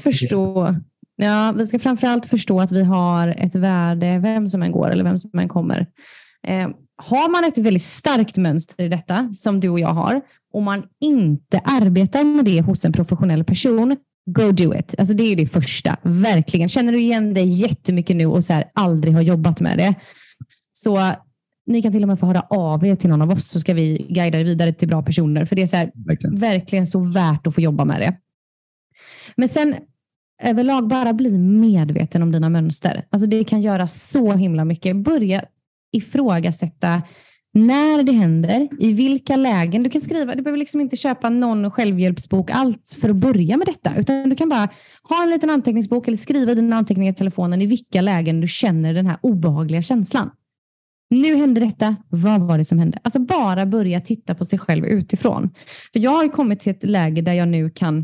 framförallt förstå att vi har ett värde, vem som än går eller vem som än kommer. Har man ett väldigt starkt mönster i detta, som du och jag har, och man inte arbetar med det hos en professionell person, go do it. Alltså det är ju det första, verkligen. Känner du igen dig jättemycket nu och så här, aldrig har jobbat med det, så ni kan till och med få höra av er till någon av oss, så ska vi guida er vidare till bra personer. För det är så här, verkligen så värt att få jobba med det. Men sen, överlag bara bli medveten om dina mönster. Alltså det kan göra så himla mycket. Börja ifrågasätta när det händer, i vilka lägen. Du kan skriva, du behöver liksom inte köpa någon självhjälpsbok allt för att börja med detta, utan du kan bara ha en liten anteckningsbok eller skriva dina anteckningar i telefonen i vilka lägen du känner den här obehagliga känslan. Nu hände detta, vad var det som hände? Alltså bara börja titta på sig själv utifrån. För jag har ju kommit till ett läge där jag nu kan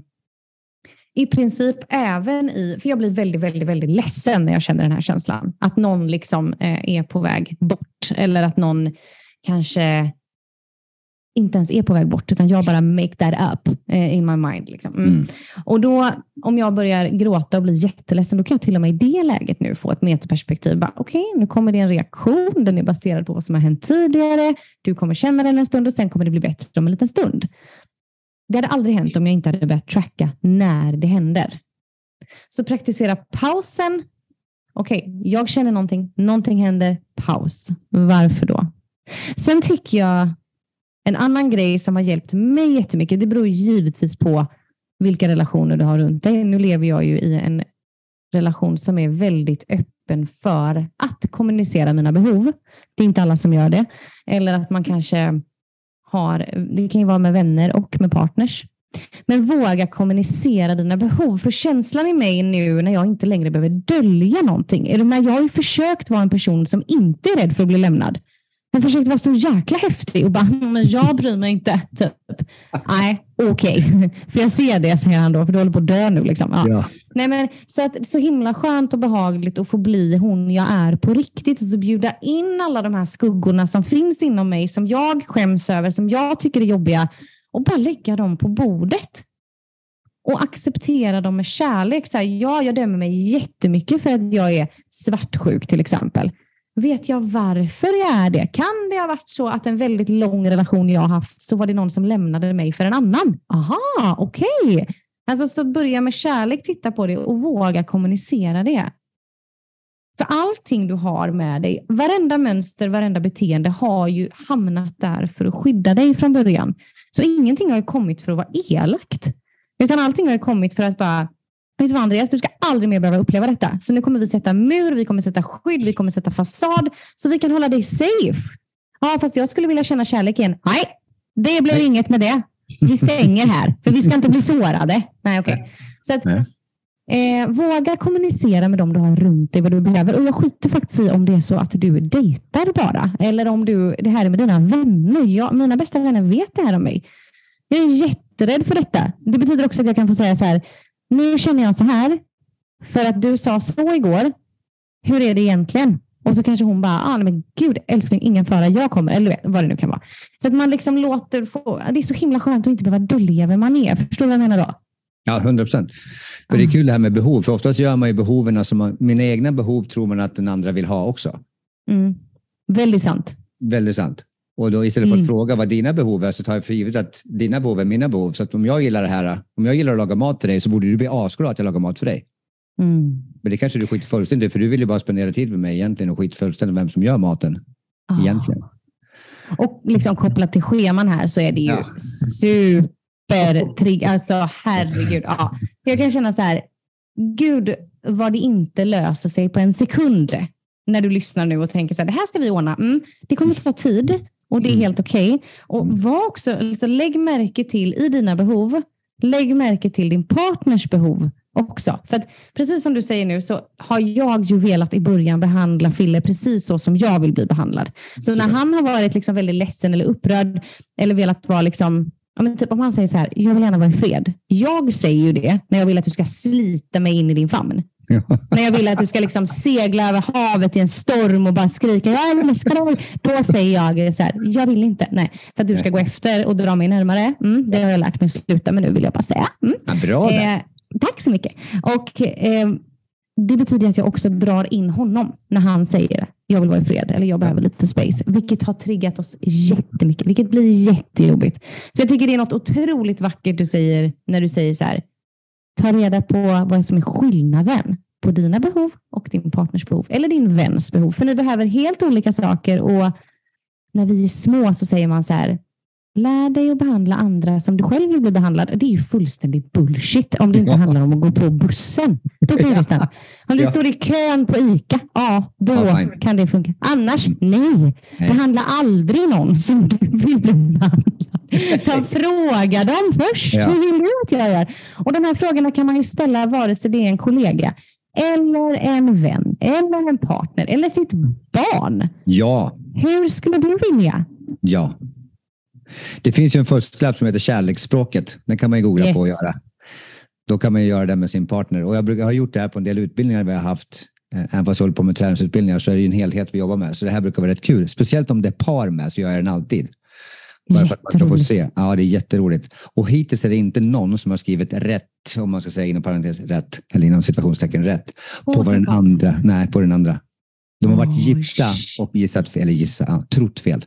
i princip även för jag blir väldigt, väldigt, väldigt ledsen när jag känner den här känslan. Att någon liksom är på väg bort, eller att någon kanske inte ens är på väg bort, utan jag bara make that up in my mind. Liksom. Och då, om jag börjar gråta och blir jätteledsen, då kan jag till och med i det läget nu få ett metaperspektiv. Okej, nu kommer det en reaktion, den är baserad på vad som har hänt tidigare. Du kommer känna den en stund och sen kommer det bli bättre om en liten stund. Det hade aldrig hänt om jag inte hade börjat tracka när det händer. Så praktisera pausen. Okej, jag känner någonting händer, paus. Varför då? Sen tycker jag en annan grej som har hjälpt mig jättemycket, det beror givetvis på vilka relationer du har runt dig. Nu lever jag ju i en relation som är väldigt öppen för att kommunicera mina behov. Det är inte alla som gör det. Eller att man kanske det kan ju vara med vänner och med partners. Men våga kommunicera dina behov. För känslan i mig nu när jag inte längre behöver dölja någonting, är det när jag har försökt vara en person som inte är rädd för att bli lämnad. Jag försökte vara så jäkla häftig och bara, men jag bryr mig inte. Typ. Nej, okej. För jag ser det, säger han då, för du håller på att dö nu. Liksom. Ja. Nej, men, så himla skönt och behagligt att få bli hon jag är på riktigt. Alltså bjuda in alla de här skuggorna som finns inom mig, som jag skäms över, som jag tycker är jobbiga, och bara lägga dem på bordet. Och acceptera dem med kärlek. Så här, jag dömer mig jättemycket för att jag är svartsjuk till exempel. Vet jag varför jag är det? Kan det ha varit så att en väldigt lång relation jag har haft, så var det någon som lämnade mig för en annan? Aha, okej. Alltså så att börja med kärlek, titta på det och våga kommunicera det. För allting du har med dig, varenda mönster, varenda beteende har ju hamnat där för att skydda dig från början. Så ingenting har ju kommit för att vara elakt. Utan allting har ju kommit för att bara, vet du vad Andreas, du ska aldrig mer behöva uppleva detta. Så nu kommer vi sätta mur, vi kommer sätta skydd, vi kommer sätta fasad så vi kan hålla dig safe. Ja, fast jag skulle vilja känna kärlek igen. Nej, det blir inget med det. Vi stänger här, för vi ska inte bli sårade. Nej, okej. Så att våga kommunicera med dem du har runt dig vad du behöver. Och jag skiter faktiskt i om det är så att du dejtar bara. Eller om det här är med dina vänner. Mina bästa vänner vet det här om mig. Jag är jätterädd för detta. Det betyder också att jag kan få säga så här: nu känner jag så här för att du sa så igår. Hur är det egentligen? Och så kanske hon bara, men gud älskling, ingen fara, jag kommer. Eller vet, vad det nu kan vara. Så att man liksom låter det är så himla skönt att inte behöva dölja vem man är. Förstår du vad jag menar då? Ja, 100%. För det är kul det här med behov. För oftast gör man ju behoven som mina egna behov tror man att den andra vill ha också. Väldigt sant. Väldigt sant. Och då istället för att fråga vad dina behov är, så tar jag för givet att dina behov är mina behov. Så att om jag gillar det här, om jag gillar att laga mat till dig, så borde du bli asglad att jag lagar mat för dig. Men det kanske du skiter fullständigt, för du vill ju bara spendera tid med mig egentligen och skiter fullständigt vem som gör maten egentligen. Och liksom kopplat till scheman här så är det ju supertrigg. Alltså herregud. Ja. Jag kan känna så här, gud vad det inte löser sig på en sekund när du lyssnar nu och tänker så här, det här ska vi ordna. Det kommer att ta tid. Och det är helt okej. Och var också, liksom, lägg märke till i dina behov. Lägg märke till din partners behov också. För att precis som du säger nu så har jag ju velat i början behandla Fille precis så som jag vill bli behandlad. Så när han har varit liksom väldigt ledsen eller upprörd eller velat vara liksom, ja, men typ om han säger så här, jag vill gärna vara i fred. Jag säger ju det när jag vill att du ska slita mig in i din famn. Ja. När jag vill att du ska liksom segla över havet i en storm och bara skrika, jag älskar dig. Då säger jag så här, jag vill inte. Nej, för att du ska gå efter och dra mig närmare. Det har jag lärt mig att sluta med nu, vill jag bara säga. Ja, bra tack så mycket. Och det betyder att jag också drar in honom när han säger jag vill vara i fred eller jag behöver lite space. Vilket har triggat oss jättemycket. Vilket blir jättejobbigt. Så jag tycker det är något otroligt vackert du säger när du säger så här, ta reda på vad som är skillnaden på dina behov och din partners behov. Eller din väns behov. För ni behöver helt olika saker. Och när vi är små så säger man så här, lär dig att behandla andra som du själv vill bli behandlad. Det är ju fullständigt bullshit om det inte handlar om att gå på bussen. Då kan det stämma. Om du står i kön på ICA, då kan det funka. Annars, nej. Behandla aldrig någon som du vill bli behandlad. Fråga dem först. Hur vill du att jag gör? Och de här frågorna kan man ju ställa vare sig det är en kollega eller en vän eller en partner eller sitt barn. Ja. Hur skulle du vilja? Ja. Det finns ju en förstklapp som heter kärleksspråket. Den kan man ju googla på och göra. Då kan man ju göra det med sin partner. Och jag brukar ha gjort det här på en del utbildningar vi har haft. Även fast jag håller på med träningsutbildningar så är det ju en helhet vi jobbar med. Så det här brukar vara rätt kul. Speciellt om det är par med så gör jag den alltid. Bara för att man ska få se. Ja, det är jätteroligt. Och hittills är det inte någon som har skrivit rätt, om man ska säga inom parentes rätt, eller inom situationstecken rätt, på den andra. Nej, på den andra. De har varit gifta och gissat fel, eller trott fel.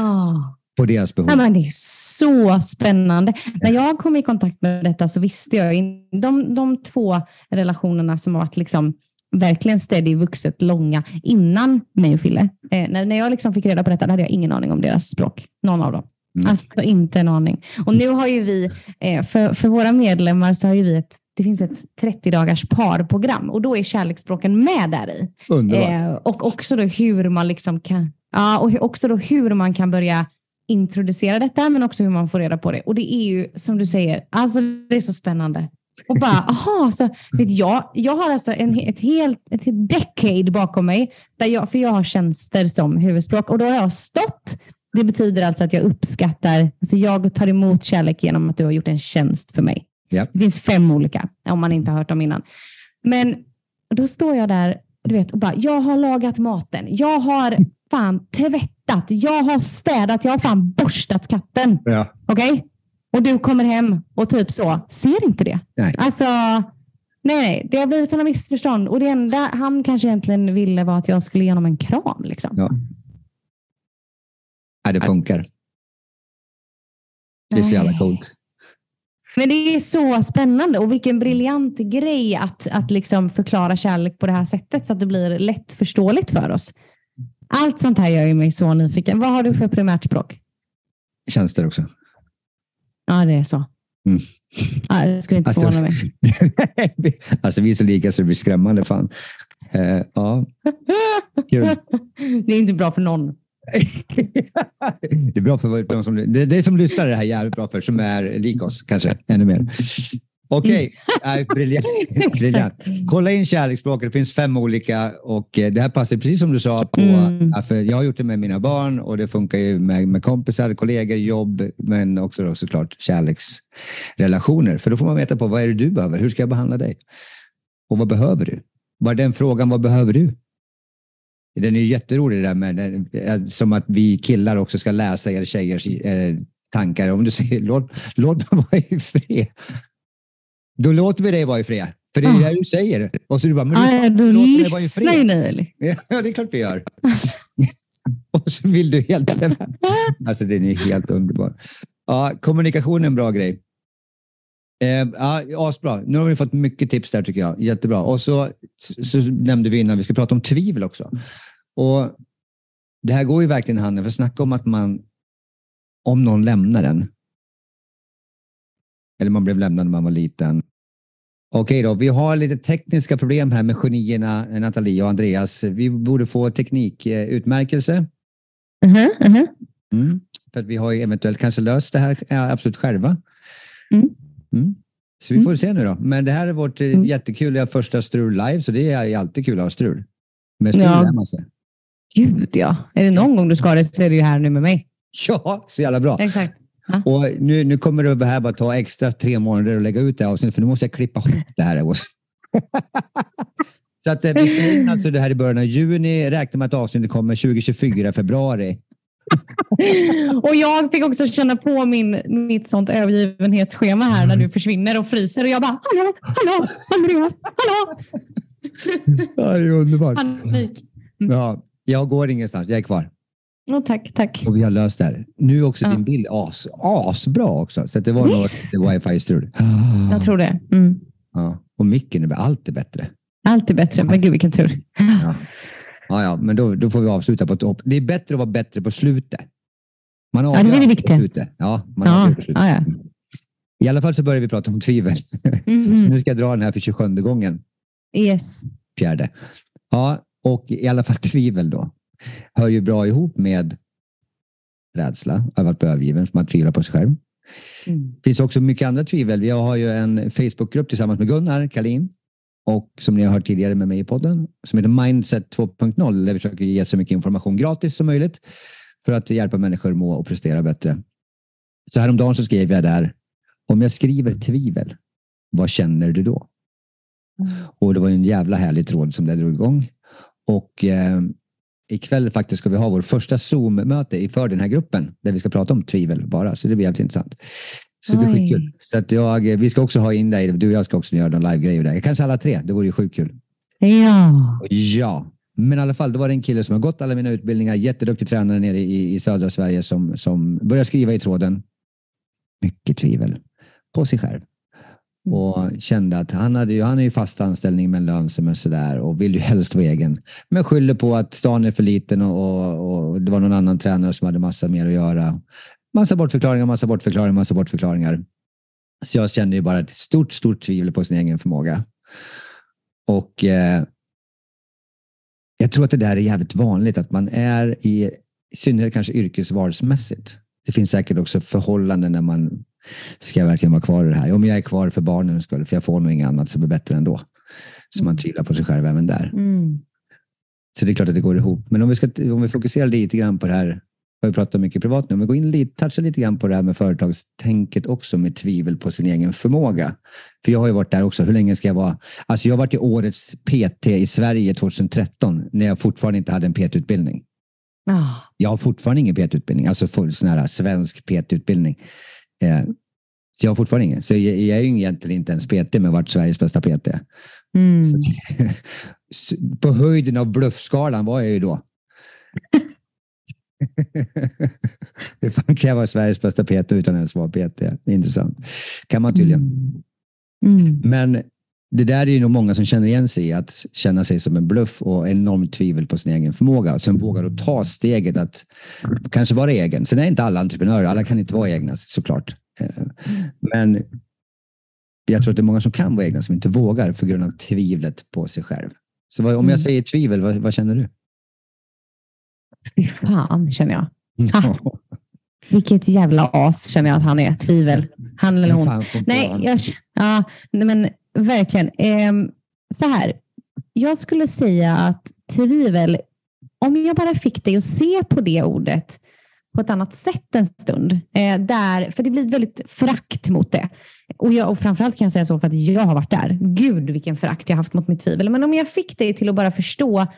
På deras behov. Ja, men det är så spännande. När jag kom i kontakt med detta så visste jag de 2 relationerna som har varit liksom verkligen steady, vuxet, långa innan mig och Fille. När jag liksom fick reda på detta hade jag ingen aning om deras språk. Någon av dem. Alltså inte en aning. Och nu har ju vi, för våra medlemmar så har ju vi det finns ett 30-dagars parprogram och då är kärleksspråken med där i. Och också då hur man liksom kan, och också då hur man kan börja introducera detta, men också hur man får reda på det. Och det är ju, som du säger, alltså det är så spännande. Och bara, så vet jag har alltså ett helt decade bakom mig, för jag har tjänster som huvudspråk. Och då har jag stått, det betyder alltså att jag uppskattar, alltså jag tar emot kärlek genom att du har gjort en tjänst för mig. Yep. Det finns 5 olika, om man inte har hört dem innan. Men då står jag där, du vet, och bara, jag har lagat maten, jag har fan tvättat, jag har städat, jag har fan borstat katten. Ja. Okej? Och du kommer hem och typ så, ser inte det? Nej. Alltså, nej, det har blivit sådana missförstånd. Och det enda han kanske egentligen ville var att jag skulle ge honom en kram. Liksom. Ja, det funkar. Det är så jävla coolt. Men det är så spännande och vilken briljant grej att liksom förklara kärlek på det här sättet så att det blir lätt förståeligt för oss. Allt sånt här gör ju mig så nyfiken. Vad har du för primärt språk? Tjänster också. Ja, det är så. Jag skulle inte förvåna mig. Alltså vi är så lika så det blir skrämmande fan. Ja. Kul. Det är inte bra för någon. Det är bra för de som det är som lyssnar det här jävligt bra för som är lik oss kanske ännu mer. Okej, briljant. Kolla in kärleksspråket, det finns 5 olika och det här passar precis som du sa på för jag har gjort det med mina barn och det funkar ju med kompisar, kollegor, jobb men också då, såklart kärleksrelationer för då får man veta på vad är det du behöver, hur ska jag behandla dig och vad behöver du? Bara den frågan, vad behöver du? Den är ju jätterolig det där med som att vi killar också ska läsa er tjejers tankar. Om du säger låt mig vara i fred. Då låter vi dig vara i fred. För det är det du säger. Och så du bara, men du låter mig vara i fred. Nu, eller? Ja, det är klart vi gör. Och så vill du helt... Alltså den är helt underbar. Ja, kommunikation är en bra grej. Asbra. Nu har vi fått mycket tips där tycker jag. Jättebra. Och så nämnde vi innan vi ska prata om tvivel också. Och det här går ju verkligen handen för att snacka om att om någon lämnar den. Eller man blev lämnad när man var liten. Okej då, vi har lite tekniska problem här med genierna Nathalie och Andreas. Vi borde få teknikutmärkelse. För att vi har ju eventuellt kanske löst det här absolut själva. Så vi får se nu då. Men det här är vårt jättekul första strul live så det är alltid kul att ha strul. Med strul lär man sig. Gud ja. Är det någon gång du ska det så är det ju här nu med mig. Ja, så jävla bra. Exakt. Ja. Och nu kommer det här bara ta extra 3 månader och lägga ut det avsnittet för nu måste jag klippa ihop det här. Så att vi ska in alltså det här i början av juni. Räknar med att avsnittet kommer 2024 februari. Och jag fick också känna på mitt sånt övergivenhetsschema här när du försvinner och fryser och jag bara hallå, Andreas, hallå. Ja, det är underbart. Panik. Ja, jag går ingenstans, jag är kvar. Tack. Och vi har löst det här. Nu också din bild asbra också. Så att det var något wifi-strul. Jag tror det. Ja. Och micken, allt är bättre. Allt är bättre, men gud vilken tur. Ja, men då får vi avsluta på topp. Det är bättre att vara bättre på slutet. Man Ja, det är det viktiga. ute. Ja, man avgör beslutet. Ja. I alla fall så börjar vi prata om tvivel. Nu ska jag dra den här för 27:e gången. Yes. 4:e. Ja, och i alla fall tvivel då. Hör ju bra ihop med rädsla över att bli övergiven, för man tvivlar på sig själv. Det finns också mycket andra tvivel. Jag har ju en Facebookgrupp tillsammans med Gunnar Kalin, och som ni har hört tidigare med mig i podden, som heter Mindset 2.0, där vi försöker ge så mycket information gratis som möjligt för att hjälpa människor må och prestera bättre. Så häromdagen så skrev jag där: om jag skriver tvivel, vad känner du då? Och det var ju en jävla härlig tråd som det drog igång. Och ikväll faktiskt ska vi ha vår första Zoom-möte för den här gruppen, där vi ska prata om tvivel bara, så det blir jävligt intressant. Så det blir skitkul. Så att vi ska också ha in dig, du och jag ska också göra någon live-grejer där. Kanske alla tre, det vore ju sjukt kul. Ja, men i alla fall, då var det en kille som har gått alla mina utbildningar, jätteduktig tränare nere i södra Sverige, som började skriva i tråden mycket tvivel på sig själv. Och kände att han är ju fast anställning med en lön som är sådär, och vill ju helst vara egen. Men skyller på att stan är för liten och det var någon annan tränare som hade massa mer att göra. Massa bortförklaringar. Så jag kände ju bara ett stort tvivel på sin egen förmåga. Och jag tror att det där är jävligt vanligt, att man är i synnerhet kanske yrkesvalsmässigt. Det finns säkert också förhållanden när man ska verkligen vara kvar i det här. Om jag är kvar för barnens skull, för jag får nog inget annat som är bättre ändå. Så man tvivlar på sig själv även där. Så det är klart att det går ihop. Men om vi fokuserar lite grann på det här, har vi pratat mycket privat nu, om vi går in touchar lite grann på det här med företagstänket också, med tvivel på sin egen förmåga. För jag har ju varit där också. Hur länge ska jag vara? Alltså jag har varit i årets PT i Sverige 2013, när jag fortfarande inte hade en PT-utbildning. Jag har fortfarande ingen PT-utbildning, alltså full sån här svensk PT-utbildning. Så jag har fortfarande ingen. Så jag är ju egentligen inte ens PT, men varit Sveriges bästa PT. Så, på höjden av bluffskalan var jag ju då. Det kan jag vara Sveriges bästa PT utan ens vara PT. Intressant. Kan man tydligen. Men det där är ju nog många som känner igen sig i, att känna sig som en bluff och enormt tvivel på sin egen förmåga. Och sen vågar att ta steget att kanske vara egen. Sen är inte alla entreprenörer, alla kan inte vara egna såklart. Men jag tror att det är många som kan vara egna som inte vågar för grund av tvivlet på sig själv. Så om jag säger tvivel, vad känner du? Fy fan, känner jag. Vilket jävla as känner jag att han är. Tvivel. Han eller hon. Men verkligen. Så här. Jag skulle säga att tvivel, om jag bara fick dig att se på det ordet på ett annat sätt en stund. För det blir väldigt förakt mot det. Och framförallt kan jag säga så för att jag har varit där. Gud, vilken förakt jag har haft mot mitt tvivel. Men om jag fick dig till att bara förstå,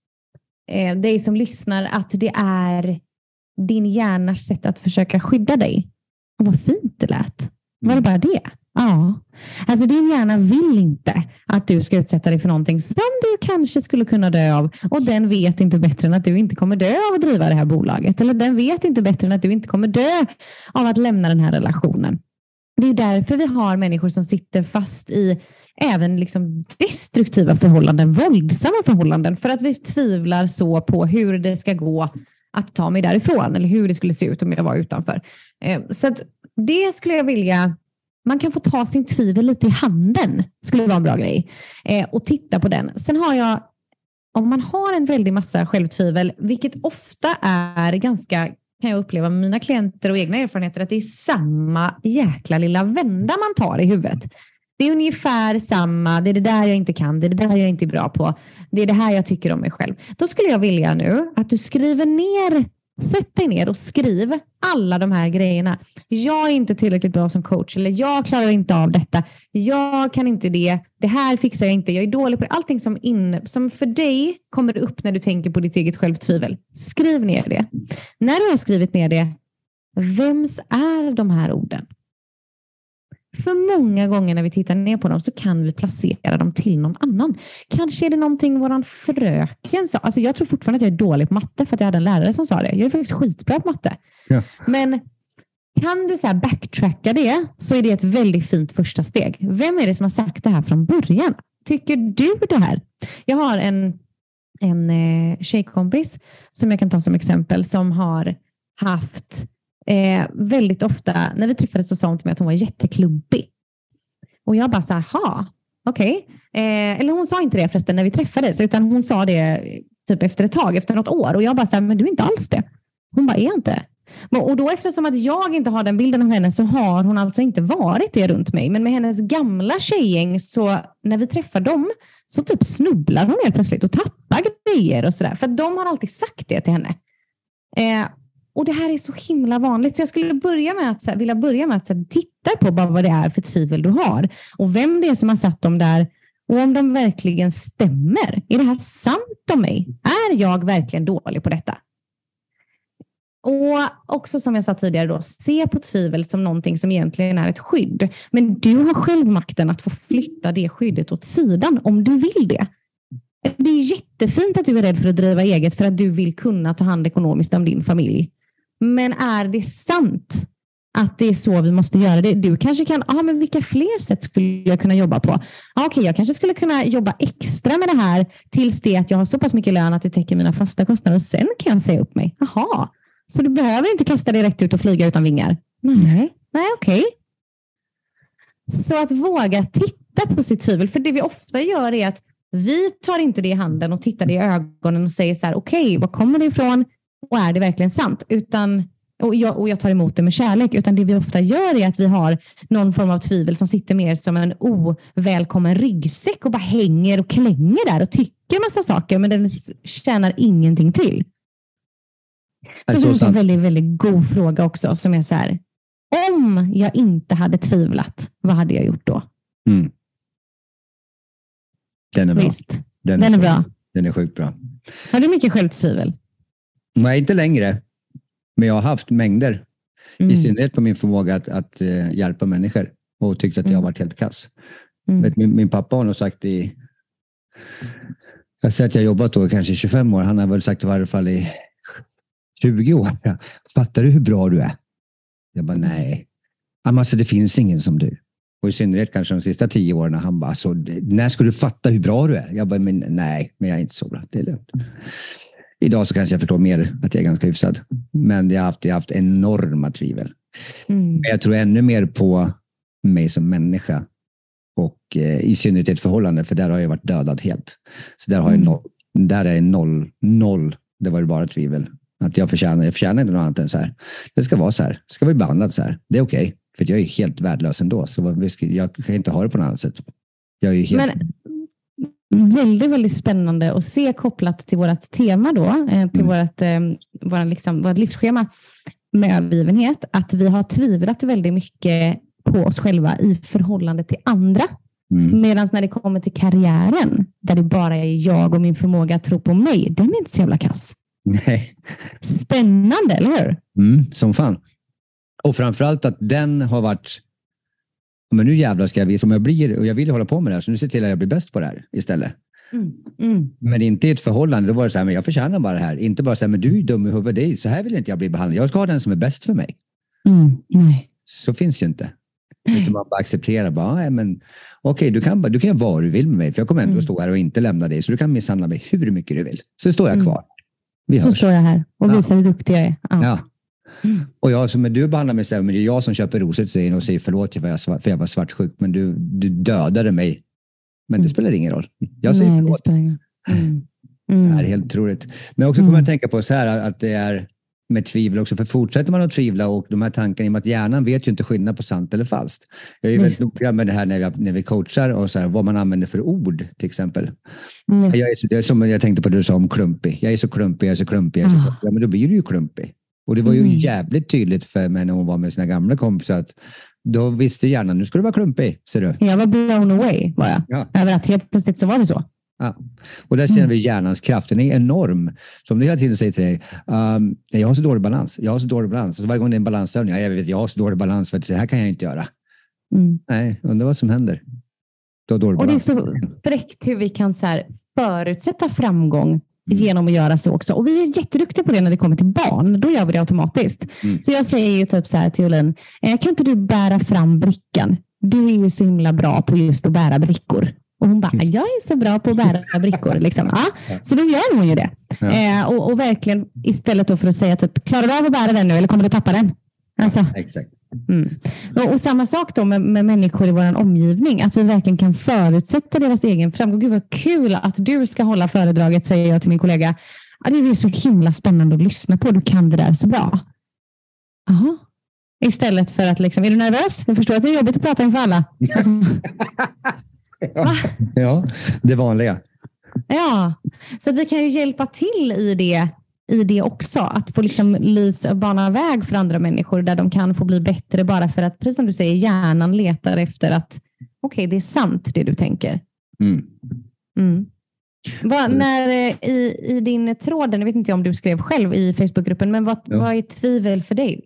dig som lyssnar, att det är din hjärnas sätt att försöka skydda dig. Och vad fint det lät. Var det bara det? Ja. Alltså din hjärna vill inte att du ska utsätta dig för någonting som du kanske skulle kunna dö av. Och den vet inte bättre än att du inte kommer dö av att driva det här bolaget. Eller den vet inte bättre än att du inte kommer dö av att lämna den här relationen. Det är därför vi har människor som sitter fast i även liksom destruktiva förhållanden, våldsamma förhållanden, för att vi tvivlar så på hur det ska gå att ta mig därifrån, eller hur det skulle se ut om jag var utanför. Så att det skulle jag vilja, man kan få ta sin tvivel lite i handen, skulle vara en bra grej, och titta på den. Sen har jag, om man har en väldig massa självtvivel, vilket ofta är ganska, kan jag uppleva med mina klienter och egna erfarenheter, att det är samma jäkla lilla vända man tar i huvudet. Det är ungefär samma, det är det där jag inte kan, det är det där jag inte är bra på, det är det här jag tycker om mig själv. Då skulle jag vilja nu att du skriver ner, sätt dig ner och skriv alla de här grejerna. Jag är inte tillräckligt bra som coach, eller jag klarar inte av detta, jag kan inte det här fixar jag inte, jag är dålig på det. Allting som för dig kommer upp när du tänker på ditt eget självtvivel. Skriv ner det. När du har skrivit ner det, vems är de här orden? För många gånger när vi tittar ner på dem så kan vi placera dem till någon annan. Kanske är det någonting våran fröken sa. Alltså jag tror fortfarande att jag är dålig på matte för att jag hade en lärare som sa det. Jag är faktiskt skitbra på matte. Ja. Men kan du så här backtracka det, så är det ett väldigt fint första steg. Vem är det som har sagt det här från början? Tycker du det här? Jag har en tjejkompis som jag kan ta som exempel, som har haft väldigt ofta när vi träffades så sa hon till mig att hon var jätteklubbig. Och jag bara så här, okej. Eller hon sa inte det förresten när vi träffades, utan hon sa det typ efter ett tag, efter något år. Och jag bara så här, men du är inte alls det. Hon bara, är inte. Och då eftersom att jag inte har den bilden av henne så har hon alltså inte varit det runt mig. Men med hennes gamla tjejgäng så när vi träffar dem så typ snubblar hon helt plötsligt och tappar grejer och sådär. För de har alltid sagt det till henne. Och det här är så himla vanligt. Så jag skulle vilja börja med att titta på bara vad det är för tvivel du har. Och vem det är som har satt dem där. Och om de verkligen stämmer. Är det här sant om mig? Är jag verkligen dålig på detta? Och också som jag sa tidigare då, se på tvivel som någonting som egentligen är ett skydd. Men du har själv makten att få flytta det skyddet åt sidan om du vill det. Det är jättefint att du är rädd för att driva eget för att du vill kunna ta hand ekonomiskt om din familj. Men är det sant att det är så vi måste göra det? Du kanske kan, men vilka fler sätt skulle jag kunna jobba på? Okej, jag kanske skulle kunna jobba extra med det här tills det att jag har så pass mycket lön att det täcker mina fasta kostnader och sen kan jag säga upp mig. Jaha, så du behöver inte kasta dig rätt ut och flyga utan vingar? Nej, okej. Så att våga titta på sitt tvivel. För det vi ofta gör är att vi tar inte det i handen och tittar det i ögonen och säger så här, okej, var kommer det ifrån? Och är det verkligen sant? Och jag tar emot det med kärlek. Utan det vi ofta gör är att vi har någon form av tvivel som sitter mer som en ovälkommen ryggsäck och bara hänger och klänger där och tycker massa saker, men den tjänar ingenting till. Så det är en väldigt, väldigt god fråga också som är så här, om jag inte hade tvivlat, vad hade jag gjort då? Mm. Den är bra. Visst. Den är bra. Den är sjukt bra. Har du mycket självtvivel? Nej, inte längre. Men jag har haft mängder. I synnerhet på min förmåga att hjälpa människor. Och tyckte att jag har varit helt kass. Min pappa har nog sagt jag säger att jag har jobbat då kanske i 25 år. Han har väl sagt i varje fall i 20 år. Fattar du hur bra du är? Jag bara, nej. Alltså det finns ingen som du. Och i synnerhet kanske de sista 10 åren. Han bara, så, när ska du fatta hur bra du är? Jag bara, nej, men jag är inte så bra. Det är lugnt. Idag så kanske jag förstår mer att jag är ganska hyfsad. Men jag har haft enorma tvivel. Men jag tror ännu mer på mig som människa. Och i synnerhet ett förhållande. För där har jag varit dödad helt. Så där har jag där är noll. Det var bara tvivel. Att jag förtjänar inte något annat än så här. Det ska vara så här. Det ska vara behandlat så här. Det är okej. För jag är helt värdelös ändå. Så jag kan inte ha det på något annat sätt. Jag är ju helt... Men väldigt, väldigt spännande att se kopplat till vårt tema då. Till vårt livsschema med övergivenhet. Att vi har tvivlat väldigt mycket på oss själva i förhållande till andra. Medan när det kommer till karriären. Där det bara är jag och min förmåga att tro på mig. Den är inte så jävla kass. Nej. Spännande, eller hur? Som fan. Och framförallt att den har varit, men nu jävlar ska jag visa om jag blir, och jag vill hålla på med det här, så nu ser jag till att jag blir bäst på det här istället. Men inte i ett förhållande, då var det så här, men jag förtjänar bara det här. Inte bara så här, men du är dum i huvudet, så här vill inte jag bli behandlad. Jag ska ha den som är bäst för mig. Nej. Så finns ju inte. Utan man bara accepterar, bara, men okej, du kan göra vad du vill med mig, för jag kommer ändå stå här och inte lämna dig, så du kan misshandla mig hur mycket du vill. Så står jag kvar. Så står jag här och visar hur duktig jag är. Ja. Och jag som du behandlar mig så här, men det är jag som köper rosor till dig och säger förlåt för jag var svartsjuk, men du dödade mig. Men det spelar ingen roll. Jag säger förlåt. Det är helt otroligt. Men också kommer jag tänka på så här att det är med tvivel också, för fortsätter man att tvivla och de här tankarna, i och med att hjärnan vet ju inte skillnad på sant eller falskt. Jag är väldigt noga med det här när vi coachar och så här, vad man använder för ord till exempel. Som jag tänkte på det du sa om klumpig. Jag är så klumpig. Ja, men då blir du ju klumpig. Och det var ju jävligt tydligt för mig när hon var med sina gamla kompisar att då visste hjärnan, nu ska du vara klumpig, ser du. Jag var blown away, var jag. Ja. Över att helt plötsligt så var det så. Ja. Och där känner vi hjärnans kraft. Den är enorm. Som du hela tiden säger till dig, jag har så dålig balans. Och så varje gång det är en balansövning, jag har så dålig balans för att det här kan jag inte göra. Nej, undrar vad som händer. Då dålig balans. Och det är så fräckt hur vi kan så här förutsätta framgång genom att göra så också. Och vi är jätteduktiga på det när det kommer till barn. Då gör vi det automatiskt. Så jag säger ju typ så här till Olin, kan inte du bära fram brickan? Du är ju så himla bra på just att bära brickor. Och hon bara, jag är så bra på att bära brickor. Liksom. Så då gör hon ju det. Och verkligen istället då för att säga typ, klarar du av att bära den nu eller kommer du tappa den? Alltså, exakt. Och samma sak då med människor i vår omgivning, att vi verkligen kan förutsätta deras egen framgång. Gud vad kul att du ska hålla föredraget, säger jag till min kollega. Ja, det är så himla spännande att lyssna på, du kan det där så bra. Aha. Istället för att liksom, är du nervös? Jag förstår att det är jobbigt att prata inför alla. Alltså, ja, det vanliga. Ja, så att vi kan ju hjälpa till i det också. Att få liksom bana väg för andra människor där de kan få bli bättre, bara för att, precis som du säger, hjärnan letar efter att okej, det är sant det du tänker. När i din tråd, jag vet inte om du skrev själv i Facebookgruppen, men vad är tvivel för dig?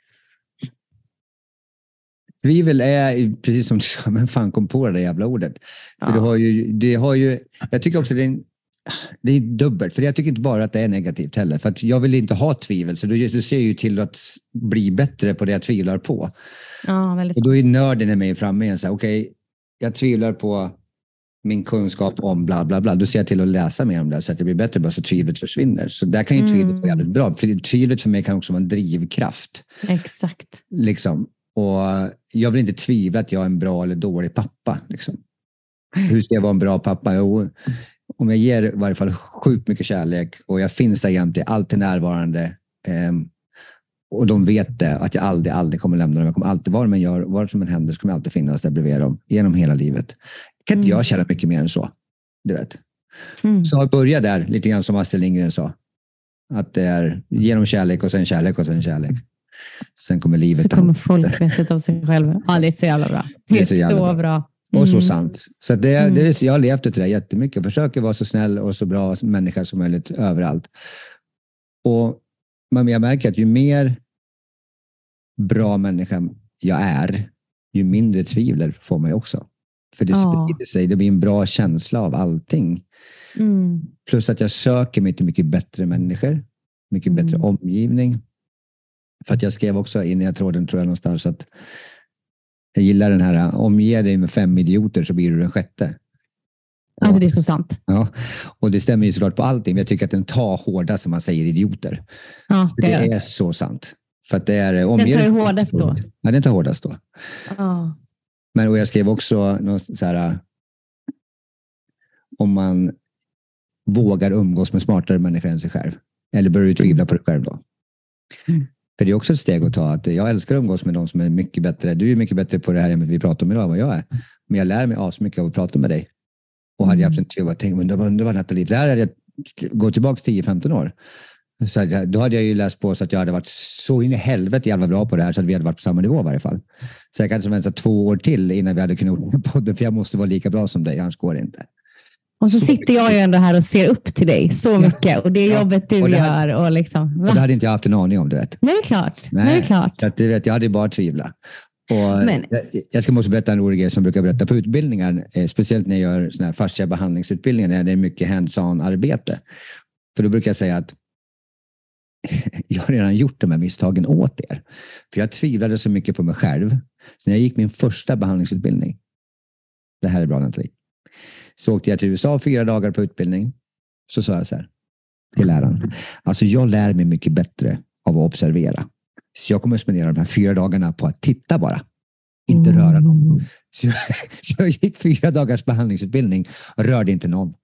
Tvivel är, precis som du sa, men fan kom på det jävla ordet. För det har ju, jag tycker också det är dubbelt. För jag tycker inte bara att det är negativt heller. För att jag vill inte ha tvivel. Så du ser ju till att bli bättre på det jag tvivlar på. Ja, väldigt och då är nörden i mig framme igen. Okej, jag tvivlar på min kunskap om bla bla bla. Då ser jag till att läsa mer om det så att det blir bättre, bara så tvivlet försvinner. Så där kan ju tvivlet vara jävligt bra. För tvivlet för mig kan också vara en drivkraft. Exakt. Liksom. Och jag vill inte tvivla att jag är en bra eller dålig pappa. Liksom. Hur ska jag vara en bra pappa? Jo, om jag ger i varje fall sjukt mycket kärlek och jag finns där jämt, är alltid närvarande och de vet det, att jag aldrig kommer lämna dem. Jag kommer alltid, vad man gör, vad som än händer, så kommer jag alltid finnas där bredvid dem genom hela livet. Kan inte jag känna mycket mer än så? Du vet. Så jag börjar där, lite grann som Astrid Lindgren sa. Att det är genom kärlek och sen kärlek och sen kärlek. Sen kommer livet. Så kommer folkvettet av sig själv. Ja, det är så jävla bra. Det är så bra. Och så sant. Så jag har levt efter det jättemycket. Jag försöker vara så snäll och så bra människa som möjligt överallt. Men jag märker att ju mer bra människa jag är, ju mindre tvivlar får man ju också. För det sprider sig. Det blir en bra känsla av allting. Plus att jag söker mig till mycket bättre människor. Mycket bättre omgivning. För att jag skrev också in i tråden, tror jag någonstans, att jag gillar den här, omge dig med 5 idioter så blir du den 6:e. Alltså det är så sant. Ja, och det stämmer ju såklart på allting. Men jag tycker att den tar hårdast som man säger idioter. Ja, det är så sant. För att det är den tar ju hårdast då. Ja, den tar hårdast då. Ja. Men och jag skrev också något så här, om man vågar umgås med smartare människor än sig själv. Eller börjar du tvivla på dig själv då? För det är också ett steg att ta. Att jag älskar att umgås med de som är mycket bättre. Du är mycket bättre på det här vi pratar om idag än vad jag är. Men jag lär mig asmycket av att prata med dig. Och hade jag haft en tvivel, tänkt, undrar vad Nathalie, där hade jag gått tillbaka 10-15 år. Så då hade jag ju läst på så att jag hade varit så in i helvete jävla bra på det här så att vi hade varit på samma nivå i varje fall. Så jag kanske vänta 2 år till innan vi hade kunnat göra podden, för jag måste vara lika bra som dig, annars går det inte. Och så sitter jag ju ändå här och ser upp till dig så mycket. Och det är jobbet du gör. Och liksom, och det hade inte jag haft en aning om, du vet. Nej, det är klart. Nej, det är klart. Så att, du vet, jag hade bara tvivla. Jag måste berätta en rolig grej som brukar berätta på utbildningar. Speciellt när jag gör såna här fascia behandlingsutbildningar. När det är mycket hands-on arbete. För då brukar jag säga att jag har redan gjort de här misstagen åt er. För jag tvivlade så mycket på mig själv. Så när jag gick min första behandlingsutbildning. Det här är bra, Nathalie. Så åkte jag till USA 4 dagar på utbildning. Så sa jag så här till läraren. Alltså jag lär mig mycket bättre av att observera. Så jag kommer att spendera de här 4 dagarna på att titta bara. Inte röra någon. Så jag gick 4 dagars behandlingsutbildning och rörde inte någon.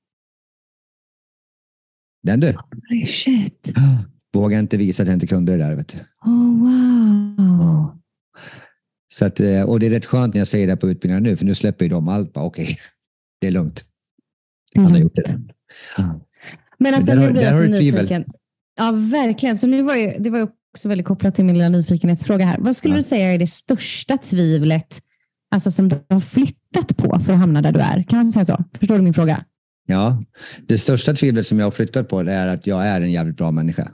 Den du. Shit. Vågar inte visa att jag inte kunde det där. Vet du. Oh, wow. Så att, och det är rätt skönt när jag säger det på utbildningen nu. För nu släpper ju de allt. Okej, det är lugnt. Han har gjort det. Men alltså, nu blir jag så nyfiken. Ja, verkligen. Så nu det var ju också väldigt kopplat till min lilla nyfikenhetsfråga här. Vad skulle du säga är det största tvivlet, alltså som du har flyttat på för att hamna där du är? Kan man säga så? Förstår du min fråga? Ja, det största tvivlet som jag har flyttat på, det är att jag är en jävligt bra människa.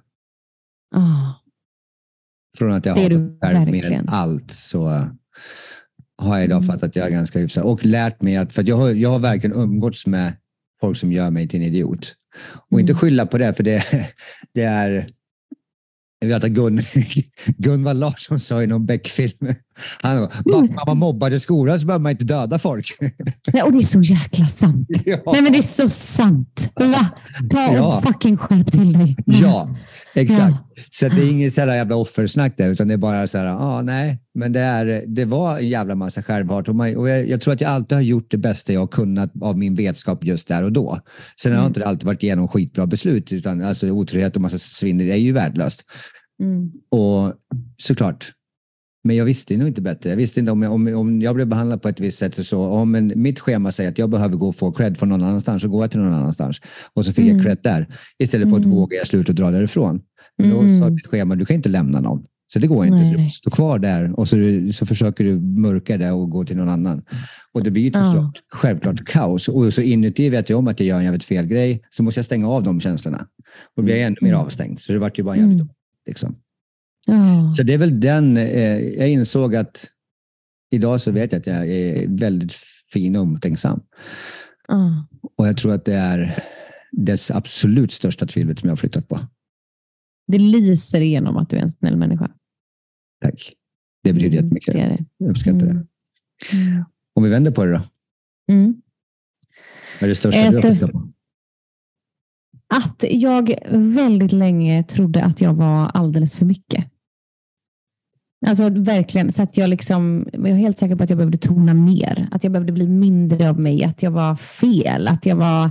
Från att jag har mer än allt, så har jag idag fattat att jag är ganska hyfsad. Och lärt mig att, för att jag har verkligen umgåtts med folk som gör mig till en idiot. Och inte skylla på det, för det är Jag vet att Gunvald Larsson sa i någon Beck-film. Han bara man mobbade skolan så behöver man inte döda folk. Ja, och det är så jäkla sant. Ja. Nej, men det är så sant. Va? Ta och fucking skärp till dig. Ja, exakt. Ja. Så det är inget så här jävla offersnack där, utan det är bara så här, nej, men det var en jävla massa självhat. Och jag tror att jag alltid har gjort det bästa jag har kunnat av min vetskap just där och då. Sen har inte alltid varit igenom skitbra beslut, utan alltså otrolighet och massa svindel är ju värdelöst. Och såklart. Men jag visste nog inte bättre. Jag visste inte om jag blev behandlad på ett visst sätt så om mitt schema säger att jag behöver gå och få cred från någon annanstans, så går jag till någon annanstans. Och så fick jag cred där. Istället för att våga jag sluta och dra därifrån. Men då sa mitt schema, du kan inte lämna någon. Så det går inte. Så du står kvar där och så försöker du mörka det och gå till någon annan. Och det blir ju självklart kaos. Och så inuti vet jag om att jag gör en jävligt fel grej, så måste jag stänga av de känslorna. Och då blir jag ännu mer avstängd. Så det vart ju bara jävligt liksom. Så det är väl den, jag insåg att idag så vet jag att jag är väldigt fin och omtänksam. Och jag tror att det är dess absolut största tvivel som jag har flyttat på. Det lyser igenom att du är en snäll människa. Tack. Det betyder jättemycket. Jag uppskattar det. Om vi vänder på det då. Vad är det största du har flyttat på? Att jag väldigt länge trodde att jag var alldeles för mycket. Alltså verkligen, så att jag var helt säker på att jag behövde tona ner. Att jag behövde bli mindre av mig. Att jag var fel. Att jag var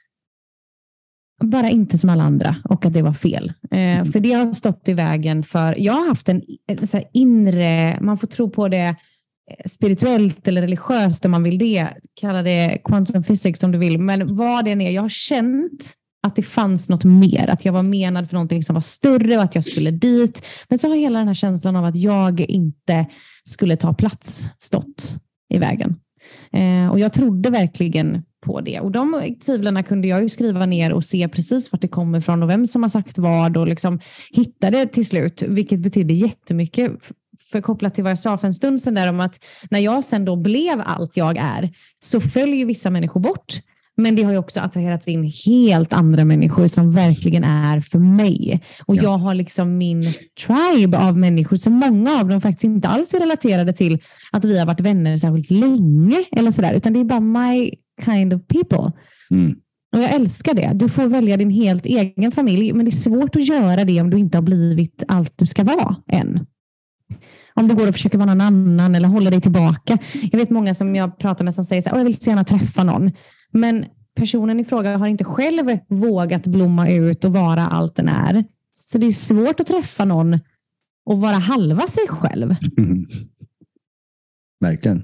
bara inte som alla andra. Och att det var fel. För det har stått i vägen för... Jag har haft en så här inre... Man får tro på det spirituellt eller religiöst om man vill det. Kalla det quantum physics om du vill. Men vad det är, jag har känt att det fanns något mer. Att jag var menad för någonting som var större och att jag skulle dit. Men så har hela den här känslan av att jag inte skulle ta plats stått i vägen. Och jag trodde verkligen på det. Och de tvivlarna kunde jag ju skriva ner och se precis vart det kommer ifrån och vem som har sagt vad och liksom hitta det till slut. Vilket betydde jättemycket för kopplat till vad jag sa för en stund sedan där om att när jag sen då blev allt jag är så följer vissa människor bort. Men det har ju också attraherats in helt andra människor som verkligen är för mig. Och jag har liksom min tribe av människor som många av dem faktiskt inte alls är relaterade till att vi har varit vänner särskilt länge eller sådär. Utan det är bara my kind of people. Och jag älskar det. Du får välja din helt egen familj. Men det är svårt att göra det om du inte har blivit allt du ska vara än. Om du går och försöker vara någon annan eller hålla dig tillbaka. Jag vet många som jag pratar med som säger så här, jag vill så gärna träffa någon. Men personen i fråga har inte själv vågat blomma ut och vara allt den är. Så det är svårt att träffa någon och vara halva sig själv. Verkligen.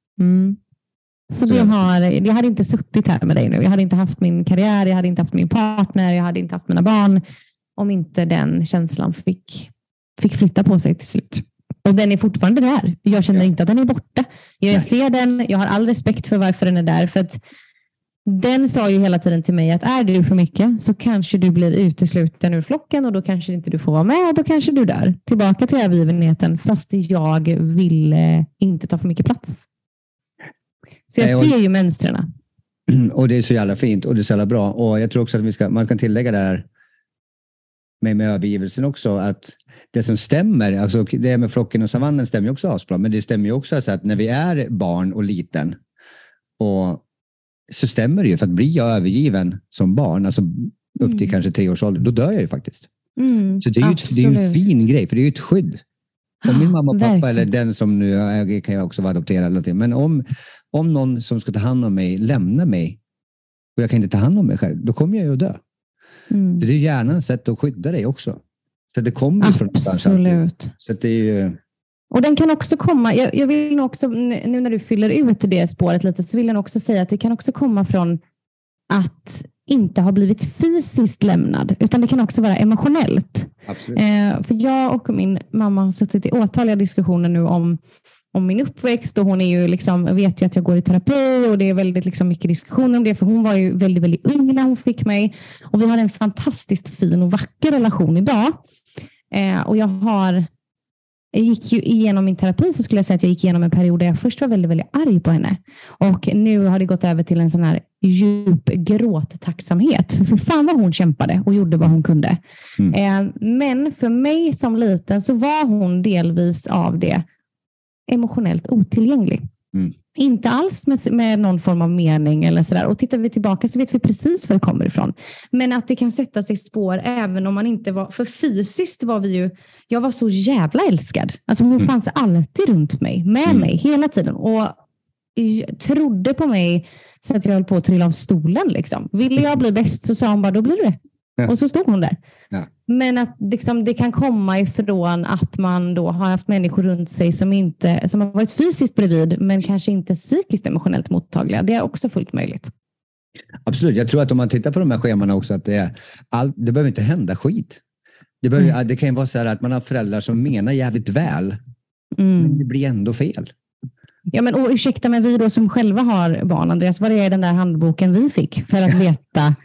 Så jag hade inte suttit här med dig nu. Jag hade inte haft min karriär, jag hade inte haft min partner, jag hade inte haft mina barn om inte den känslan fick flytta på sig till slut. Och den är fortfarande där. Jag känner inte att den är borta. Jag ser den, jag har all respekt för varför den är där. För att den sa ju hela tiden till mig att är du för mycket så kanske du blir utesluten ur flocken och då kanske inte du får vara med och då kanske du dör. Tillbaka till övergivenheten fast jag vill inte ta för mycket plats. Så jag ser ju mönstren. Och det är så jävla fint och det är så jävla bra. Och jag tror också att man kan tillägga där med övergivelsen också att det som stämmer, alltså det med flocken och savannen stämmer ju också asbra, men det stämmer ju också så att när vi är barn och liten och så stämmer det ju, för att bli jag övergiven som barn, alltså upp till kanske 3 års ålder, då dör jag ju faktiskt. Så det är ju en fin grej, för det är ju ett skydd. Om min mamma och pappa verkligen. Eller den som nu kan jag också vara adopterad eller någonting, men om någon som ska ta hand om mig lämnar mig och jag kan inte ta hand om mig själv, då kommer jag ju att dö. Det är ju hjärnans sätt att skydda dig också. Så det kommer ju från någonstans. Absolut. Så det är ju... Och den kan också komma, jag vill nog också, nu när du fyller ut det spåret lite, så vill jag också säga att det kan också komma från att inte ha blivit fysiskt lämnad, utan det kan också vara emotionellt. Absolut. För jag och min mamma har suttit i åtaliga diskussioner nu om min uppväxt, och hon är ju vet ju att jag går i terapi och det är väldigt mycket diskussioner om det, för hon var ju väldigt, väldigt ung när hon fick mig, och vi har en fantastiskt fin och vacker relation idag. Och jag har gick ju igenom min terapi, så skulle jag säga att jag gick igenom en period där jag först var väldigt, väldigt arg på henne. Och nu har det gått över till en sån här djup gråttacksamhet. För fan vad hon kämpade och gjorde vad hon kunde. Men för mig som liten så var hon delvis av det emotionellt otillgänglig. Inte alls med någon form av mening eller sådär. Och tittar vi tillbaka så vet vi precis var det kommer ifrån. Men att det kan sätta sig spår även om man inte var... För fysiskt var vi ju... Jag var så jävla älskad. Alltså hon fanns alltid runt mig. Med mig hela tiden. Och trodde på mig så att jag höll på att trilla av stolen. Liksom. Ville jag bli bäst så sa hon bara, då blir du det. Ja. Och så stod hon där. Ja. Men att liksom, det kan komma ifrån att man då har haft människor runt sig som har varit fysiskt bredvid men kanske inte psykiskt emotionellt mottagliga. Det är också fullt möjligt. Absolut. Jag tror att om man tittar på de här schemarna också att det behöver inte hända skit. Det kan ju vara så här att man har föräldrar som menar jävligt väl men det blir ändå fel. Ja, men och ursäkta, men vi då som själva har barn, Andreas, vad är den där handboken vi fick för att veta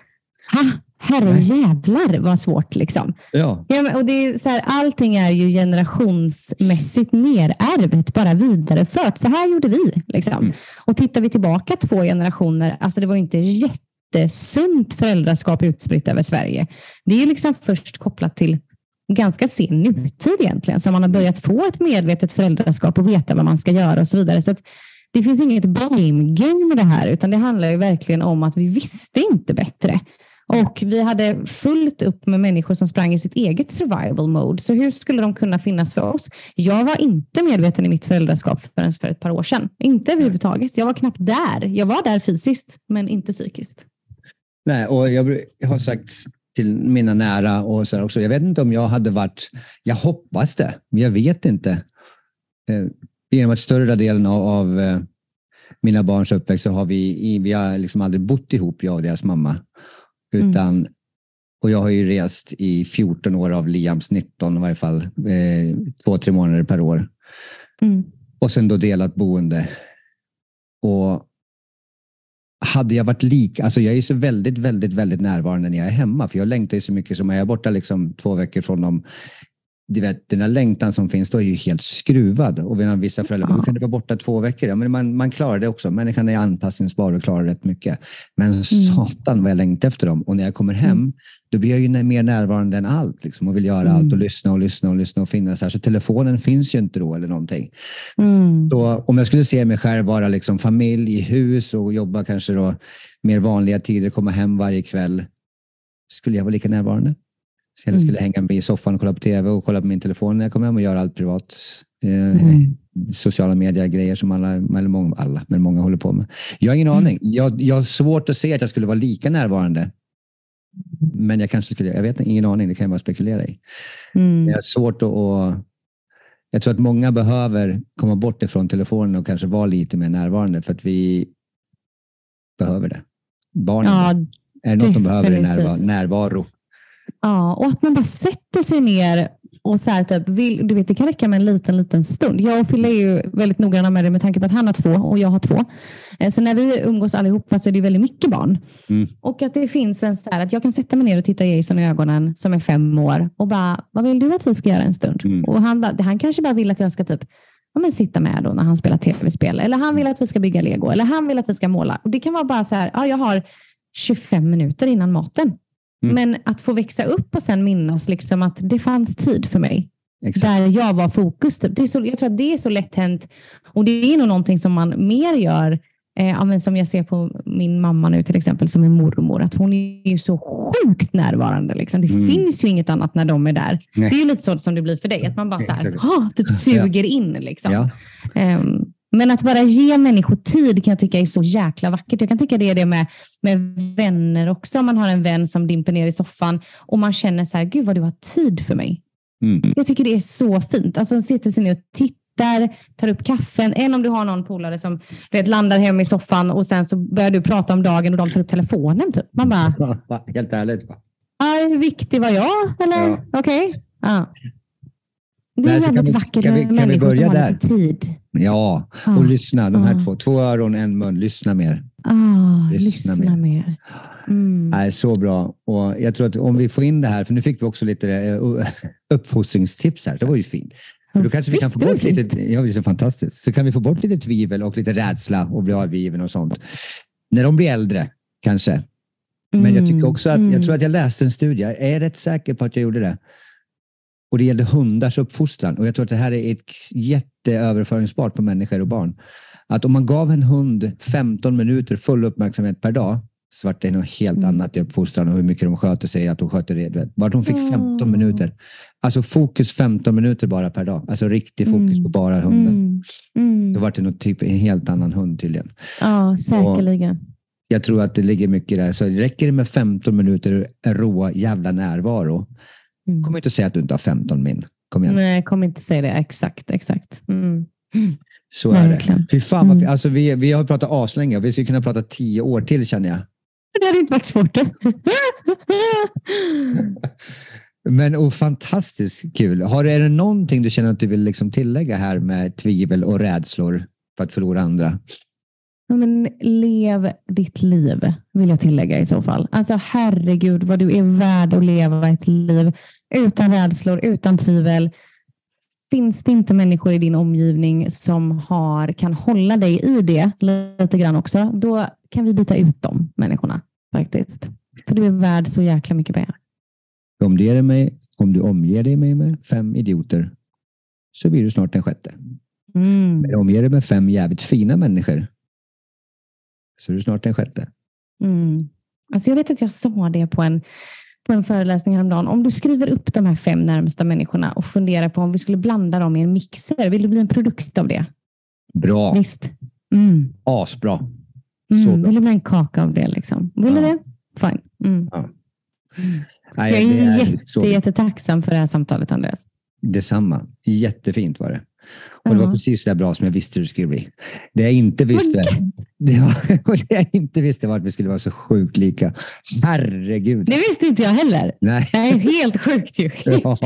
herre jävlar vad svårt liksom. Ja, men, och det är så här, allting är ju generationsmässigt nerärvet, bara vidarefört. Så här gjorde vi liksom. Och tittar vi tillbaka 2 generationer, alltså det var inte jättesunt föräldraskap utspritt över Sverige. Det är liksom först kopplat till ganska sen nutid egentligen, så man har börjat få ett medvetet föräldraskap och veta vad man ska göra och så vidare. Så att det finns inget blame game med det här, utan det handlar ju verkligen om att vi visste inte bättre. Och vi hade fullt upp med människor som sprang i sitt eget survival mode. Så hur skulle de kunna finnas för oss? Jag var inte medveten i mitt föräldraskap förrän för ett par år sedan. Inte överhuvudtaget. Jag var knappt där. Jag var där fysiskt, men inte psykiskt. Nej, och jag har sagt till mina nära och så också. Jag vet inte om jag hade varit... Jag hoppas det, men jag vet inte. Genom att större delen av mina barns uppväxt så har vi har liksom aldrig bott ihop, jag och deras mamma. Och jag har ju rest i 14 år av Liams 19 i varje fall, 2-3 månader per år. Och sen då delat boende. Och hade jag varit alltså jag är så väldigt, väldigt, väldigt närvarande när jag är hemma, för jag längtar ju så mycket. Som jag är borta liksom 2 veckor från dem. Du vet, den här längtan som finns då är ju helt skruvad. Och vi har vissa föräldrar, hur kan det vara borta 2 veckor? Ja, men man klarar det också. Människan är anpassningsbar och klarar rätt mycket. Men satan vad jag längtar efter dem. Och när jag kommer hem, då blir jag ju mer närvarande än allt. Liksom, och vill göra allt och lyssna och finnas här. Så telefonen finns ju inte då eller någonting. Så om jag skulle se mig själv vara liksom familj i hus och jobba kanske då mer vanliga tider, komma hem varje kväll, skulle jag vara lika närvarande. Så jag skulle hänga med i soffan och kolla på tv och kolla på min telefon när jag kommer hem och göra allt privat. Sociala medier-grejer som många håller på med. Jag har ingen aning. Jag har svårt att se att jag skulle vara lika närvarande. Men jag kanske skulle, jag vet inte, ingen aning, det kan jag bara spekulera i. Jag har svårt att... Jag tror att många behöver komma bort ifrån telefonen och kanske vara lite mer närvarande för att vi behöver det. Barnen är det något de behöver i närvaro. Ja, och att man bara sätter sig ner och så här typ, du vet, det kan räcka med en liten stund. Jag och Fille är ju väldigt noggranna med det med tanke på att han har 2 och jag har 2. Så när vi umgås allihopa så är det väldigt mycket barn. Och att det finns en så här att jag kan sätta mig ner och titta Jason i ögonen som är 5 år och bara, vad vill du att vi ska göra en stund? Och han kanske bara vill att jag ska typ sitta med då när han spelar tv-spel. Eller han vill att vi ska bygga Lego. Eller han vill att vi ska måla. Och det kan vara bara så här, jag har 25 minuter innan maten. Men att få växa upp och sen minnas liksom att det fanns tid för mig. Exakt. Där jag var fokus. Jag tror att det är så lätt hänt. Och det är nog någonting som man mer gör. Som jag ser på min mamma nu till exempel som är mormor. Att hon är ju så sjukt närvarande. Liksom. Det finns ju inget annat när de är där. Nej. Det är ju lite så som det blir för dig. Att man bara så här, typ suger in. Liksom. Ja. Men att bara ge människor tid kan jag tycka är så jäkla vackert. Jag kan tycka det är det med vänner också. Om man har en vän som dimper ner i soffan och man känner så här, gud vad du har tid för mig. Jag tycker det är så fint. Alltså sitter sig ner och tittar, tar upp kaffen. Än om du har någon polare som landar hem i soffan och sen så börjar du prata om dagen och de tar upp telefonen. Typ. Man bara... Helt ärligt. Hur viktig var jag? Eller? Okej. Ja. Det är väldigt vackert med människor som har lite tid. Ja, och lyssna. De här 2 öron, 1 mun. Lyssna mer. Lyssna mer. Nej, så bra. Och jag tror att om vi får in det här, för nu fick vi också lite uppfostringstips här. Det var ju fint. För då kanske vi kan få bort lite, ja, det är så fantastiskt. Så kan vi få bort lite tvivel och lite rädsla och bli avgiven och sånt. När de blir äldre, kanske. Men jag tycker också att, jag tror att jag läste en studie, jag är rätt säker på att jag gjorde det. Och det gällde hundars uppfostran. Och jag tror att det här är ett jätteöverföringsbart på människor och barn. Att om man gav en hund 15 minuter full uppmärksamhet per dag, så var det något helt annat i uppfostran och hur mycket de sköter sig, att de sköter det. Bara de fick 15 minuter. Alltså fokus 15 minuter bara per dag. Alltså riktig fokus på bara hunden. Då var det nog typ en helt annan hund tydligen. Ja, säkerligen. Och jag tror att det ligger mycket där. Så räcker det med 15 minuter rå jävla närvaro. Kom inte att säga att du inte har 15 min. Kom igen. Nej, kom inte säga det. Exakt. Så är det. Fy fan, alltså vi har pratat aslänge och vi skulle kunna prata 10 år till, känner jag. Det hade inte varit svårt. Men fantastiskt kul. Är det någonting du känner att du vill liksom tillägga här med tvivel och rädslor för att förlora andra? Ja, men lev ditt liv, vill jag tillägga i så fall. Alltså herregud vad du är värd att leva ett liv utan rädslor, utan tvivel. Finns det inte människor i din omgivning som kan hålla dig i det lite grann också, då kan vi byta ut de människorna faktiskt. För du är värd så jäkla mycket mer. Om du omger dig med 5 idioter så blir du snart den 6:e. Men omger dig med 5 jävligt fina människor så är du snart den 6:e. Alltså jag vet att jag sa det på en föreläsning häromdagen. Om du skriver upp de här 5 närmsta människorna och funderar på om vi skulle blanda dem i en mixer, vill du bli en produkt av det? Bra. Visst. Asbra. Så bra. Vill du bli en kaka av det liksom? Vill du det? Fine. Ja. Nej, jag är jättetacksam för det här samtalet, Andreas. Detsamma. Jättefint var det. Och det var precis så bra som jag visste det skulle bli. Det jag inte visste var att vi skulle vara så sjukt lika. Herregud. Det visste inte jag heller. Nej. Det är helt sjukt ju.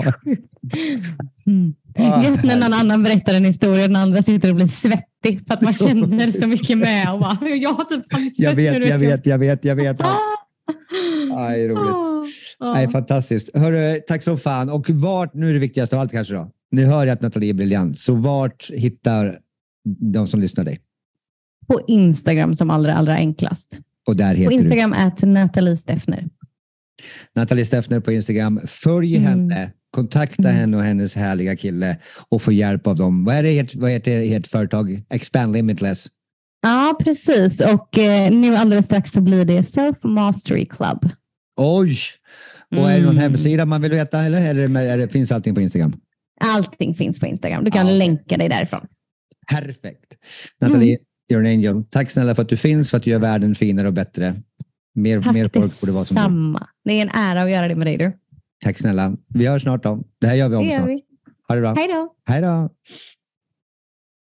När någon annan berättar en historia och den andra sitter och blir svettig för att man känner så mycket med. Och bara, jag vet. Aj, roligt. Nej, fantastiskt. Hörru, tack så fan. Och nu är det viktigaste av allt kanske då. Nu hör jag att Nathalie är briljant. Så vart hittar de som lyssnar dig? På Instagram som allra enklast. Och där heter på Instagram @Nathalie Steffner. Nathalie Steffner på Instagram. Följ henne. Kontakta henne och hennes härliga kille och få hjälp av dem. Vad heter ert företag? Expand Limitless. Ja, precis. Och nu alldeles strax så blir det Self Mastery Club. Oj! Och är det någon hemsida man vill veta eller finns allting på Instagram? Allting finns på Instagram. Du kan länka dig därifrån. Perfekt. Nathalie, you're an angel. Tack snälla för att du finns, för att du gör världen finare och bättre. Mer folk borde vara som du. Det är en ära att göra det med dig, du. Tack snälla. Vi hörs snart då. Det här gör vi om snart. Vi. Ha det bra. Hej då. Hej då.